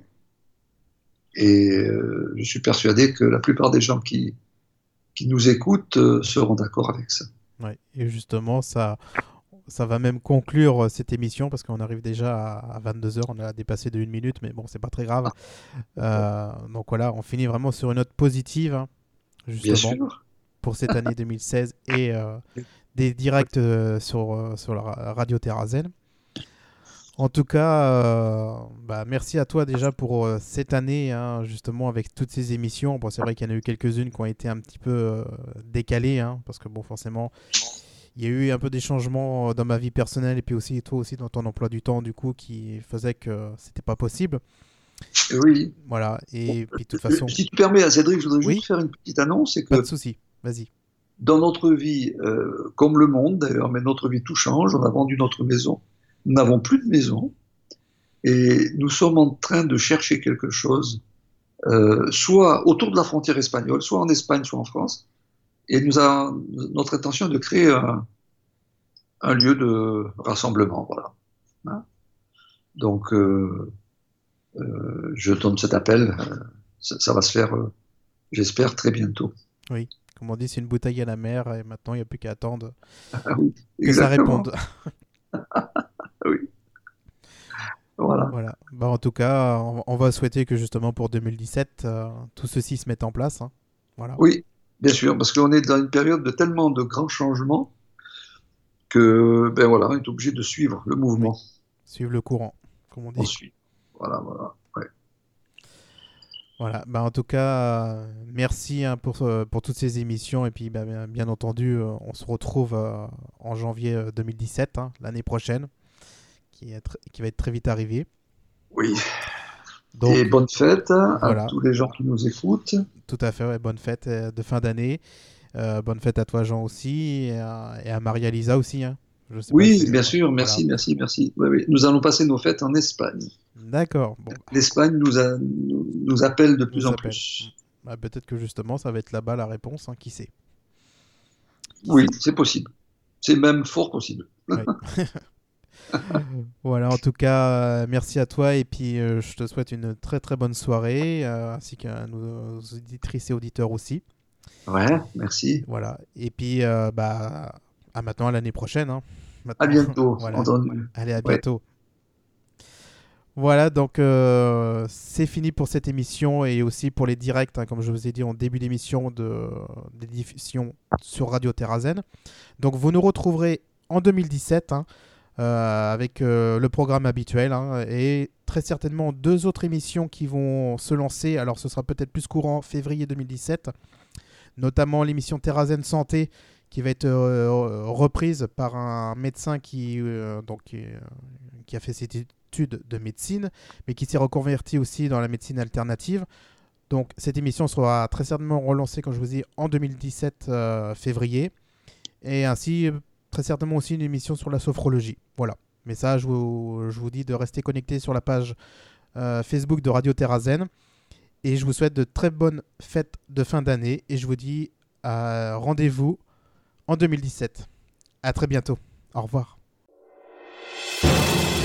Et euh, je suis persuadé que la plupart des gens qui, qui nous écoutent euh, seront d'accord avec ça. Ouais. Et justement, ça, ça va même conclure cette émission parce qu'on arrive déjà à vingt-deux heures. On a dépassé de une minute, mais bon, c'est pas très grave. Euh, donc voilà, on finit vraiment sur une note positive, hein, justement, Bien sûr. pour cette année deux mille seize et euh, des directs euh, sur, euh, sur la radio Terrazen. En tout cas, euh, bah, merci à toi déjà pour euh, cette année, hein, justement, avec toutes ces émissions. Bon, c'est vrai qu'il y en a eu quelques-unes qui ont été un petit peu euh, décalées, hein, parce que bon, forcément, il y a eu un peu des changements dans ma vie personnelle et puis aussi toi aussi dans ton emploi du temps, du coup, qui faisait que c'était pas possible. Oui. Voilà, et Bon, puis de toute façon... si tu permets, à Cédric, je voudrais Oui, juste faire une petite annonce, c'est pas que de souci, vas-y. dans notre vie, euh, comme le monde d'ailleurs, mais notre vie tout change, on a vendu notre maison, nous n'avons plus de maison, et nous sommes en train de chercher quelque chose, euh, soit autour de la frontière espagnole, soit en Espagne, soit en France, et nous avons notre intention de créer un, un lieu de rassemblement, voilà. Hein. Donc, euh, euh, je donne cet appel, euh, ça, ça va se faire, euh, j'espère, très bientôt. Oui, comme on dit, c'est une bouteille à la mer et maintenant il n'y a plus qu'à attendre Ah oui, que ça exactement. réponde. Oui, voilà. Voilà. Bah, en tout cas, on, on va souhaiter que justement pour deux mille dix-sept, euh, tout ceci se mette en place, hein. Voilà. Oui, bien sûr, parce qu'on est dans une période de tellement de grands changements que, ben voilà, on est obligé de suivre le Oui. mouvement. Suivre le courant, comme on On dit. suit. Voilà, voilà. Ouais. Voilà. Bah, en tout cas, euh, merci, hein, pour, euh, pour toutes ces émissions. Et puis, bah, bien, bien entendu, euh, on se retrouve euh, en janvier euh, deux mille dix-sept, hein, l'année prochaine, qui, est tr- qui va être très vite arrivée. Oui. Donc, Et bonne fête à voilà. tous les gens qui nous écoutent. Tout à fait. Ouais, bonne fête euh, de fin d'année. Euh, bonne fête à toi, Jean, aussi. Et à, et à Maria-Lisa aussi, hein. Je sais pas Oui, si... bien euh, sûr, voilà. merci, merci, merci. Oui, oui. Nous allons passer nos fêtes en Espagne. D'accord. Bon, L'Espagne nous, a- nous, nous appelle de plus nous en appelle. plus. Bah, peut-être que justement, ça va être là-bas la réponse, hein, qui sait. Qui Oui, sait. c'est possible. C'est même fort possible. Ouais. Voilà, en tout cas, euh, merci à toi et puis euh, je te souhaite une très très bonne soirée, euh, ainsi qu'à nos auditrices et auditeurs aussi. Ouais, merci. Voilà, et puis euh, bah, à maintenant, à l'année prochaine, hein. À Maintenant, bientôt, voilà. entendu. Allez, à Ouais. bientôt. Voilà, donc euh, c'est fini pour cette émission et aussi pour les directs, hein, comme je vous ai dit en début d'émission, de, des diffusions sur Radio Terrazen. Donc vous nous retrouverez en deux mille dix-sept, hein, euh, avec euh, le programme habituel, hein, et très certainement deux autres émissions qui vont se lancer. Alors ce sera peut-être plus courant février deux mille dix-sept, notamment l'émission Terrazen Santé qui va être euh, reprise par un médecin qui, euh, donc, qui, euh, qui a fait cette étude de médecine, mais qui s'est reconverti aussi dans la médecine alternative. Donc cette émission sera très certainement relancée, comme je vous dis, en deux mille dix-sept, euh, février. Et ainsi, très certainement aussi une émission sur la sophrologie. Voilà. Mais ça, je vous, je vous dis de rester connecté sur la page euh, Facebook de Radio Terrazen. Et je vous souhaite de très bonnes fêtes de fin d'année. Et je vous dis euh, rendez-vous en deux mille dix-sept. À très bientôt. Au revoir.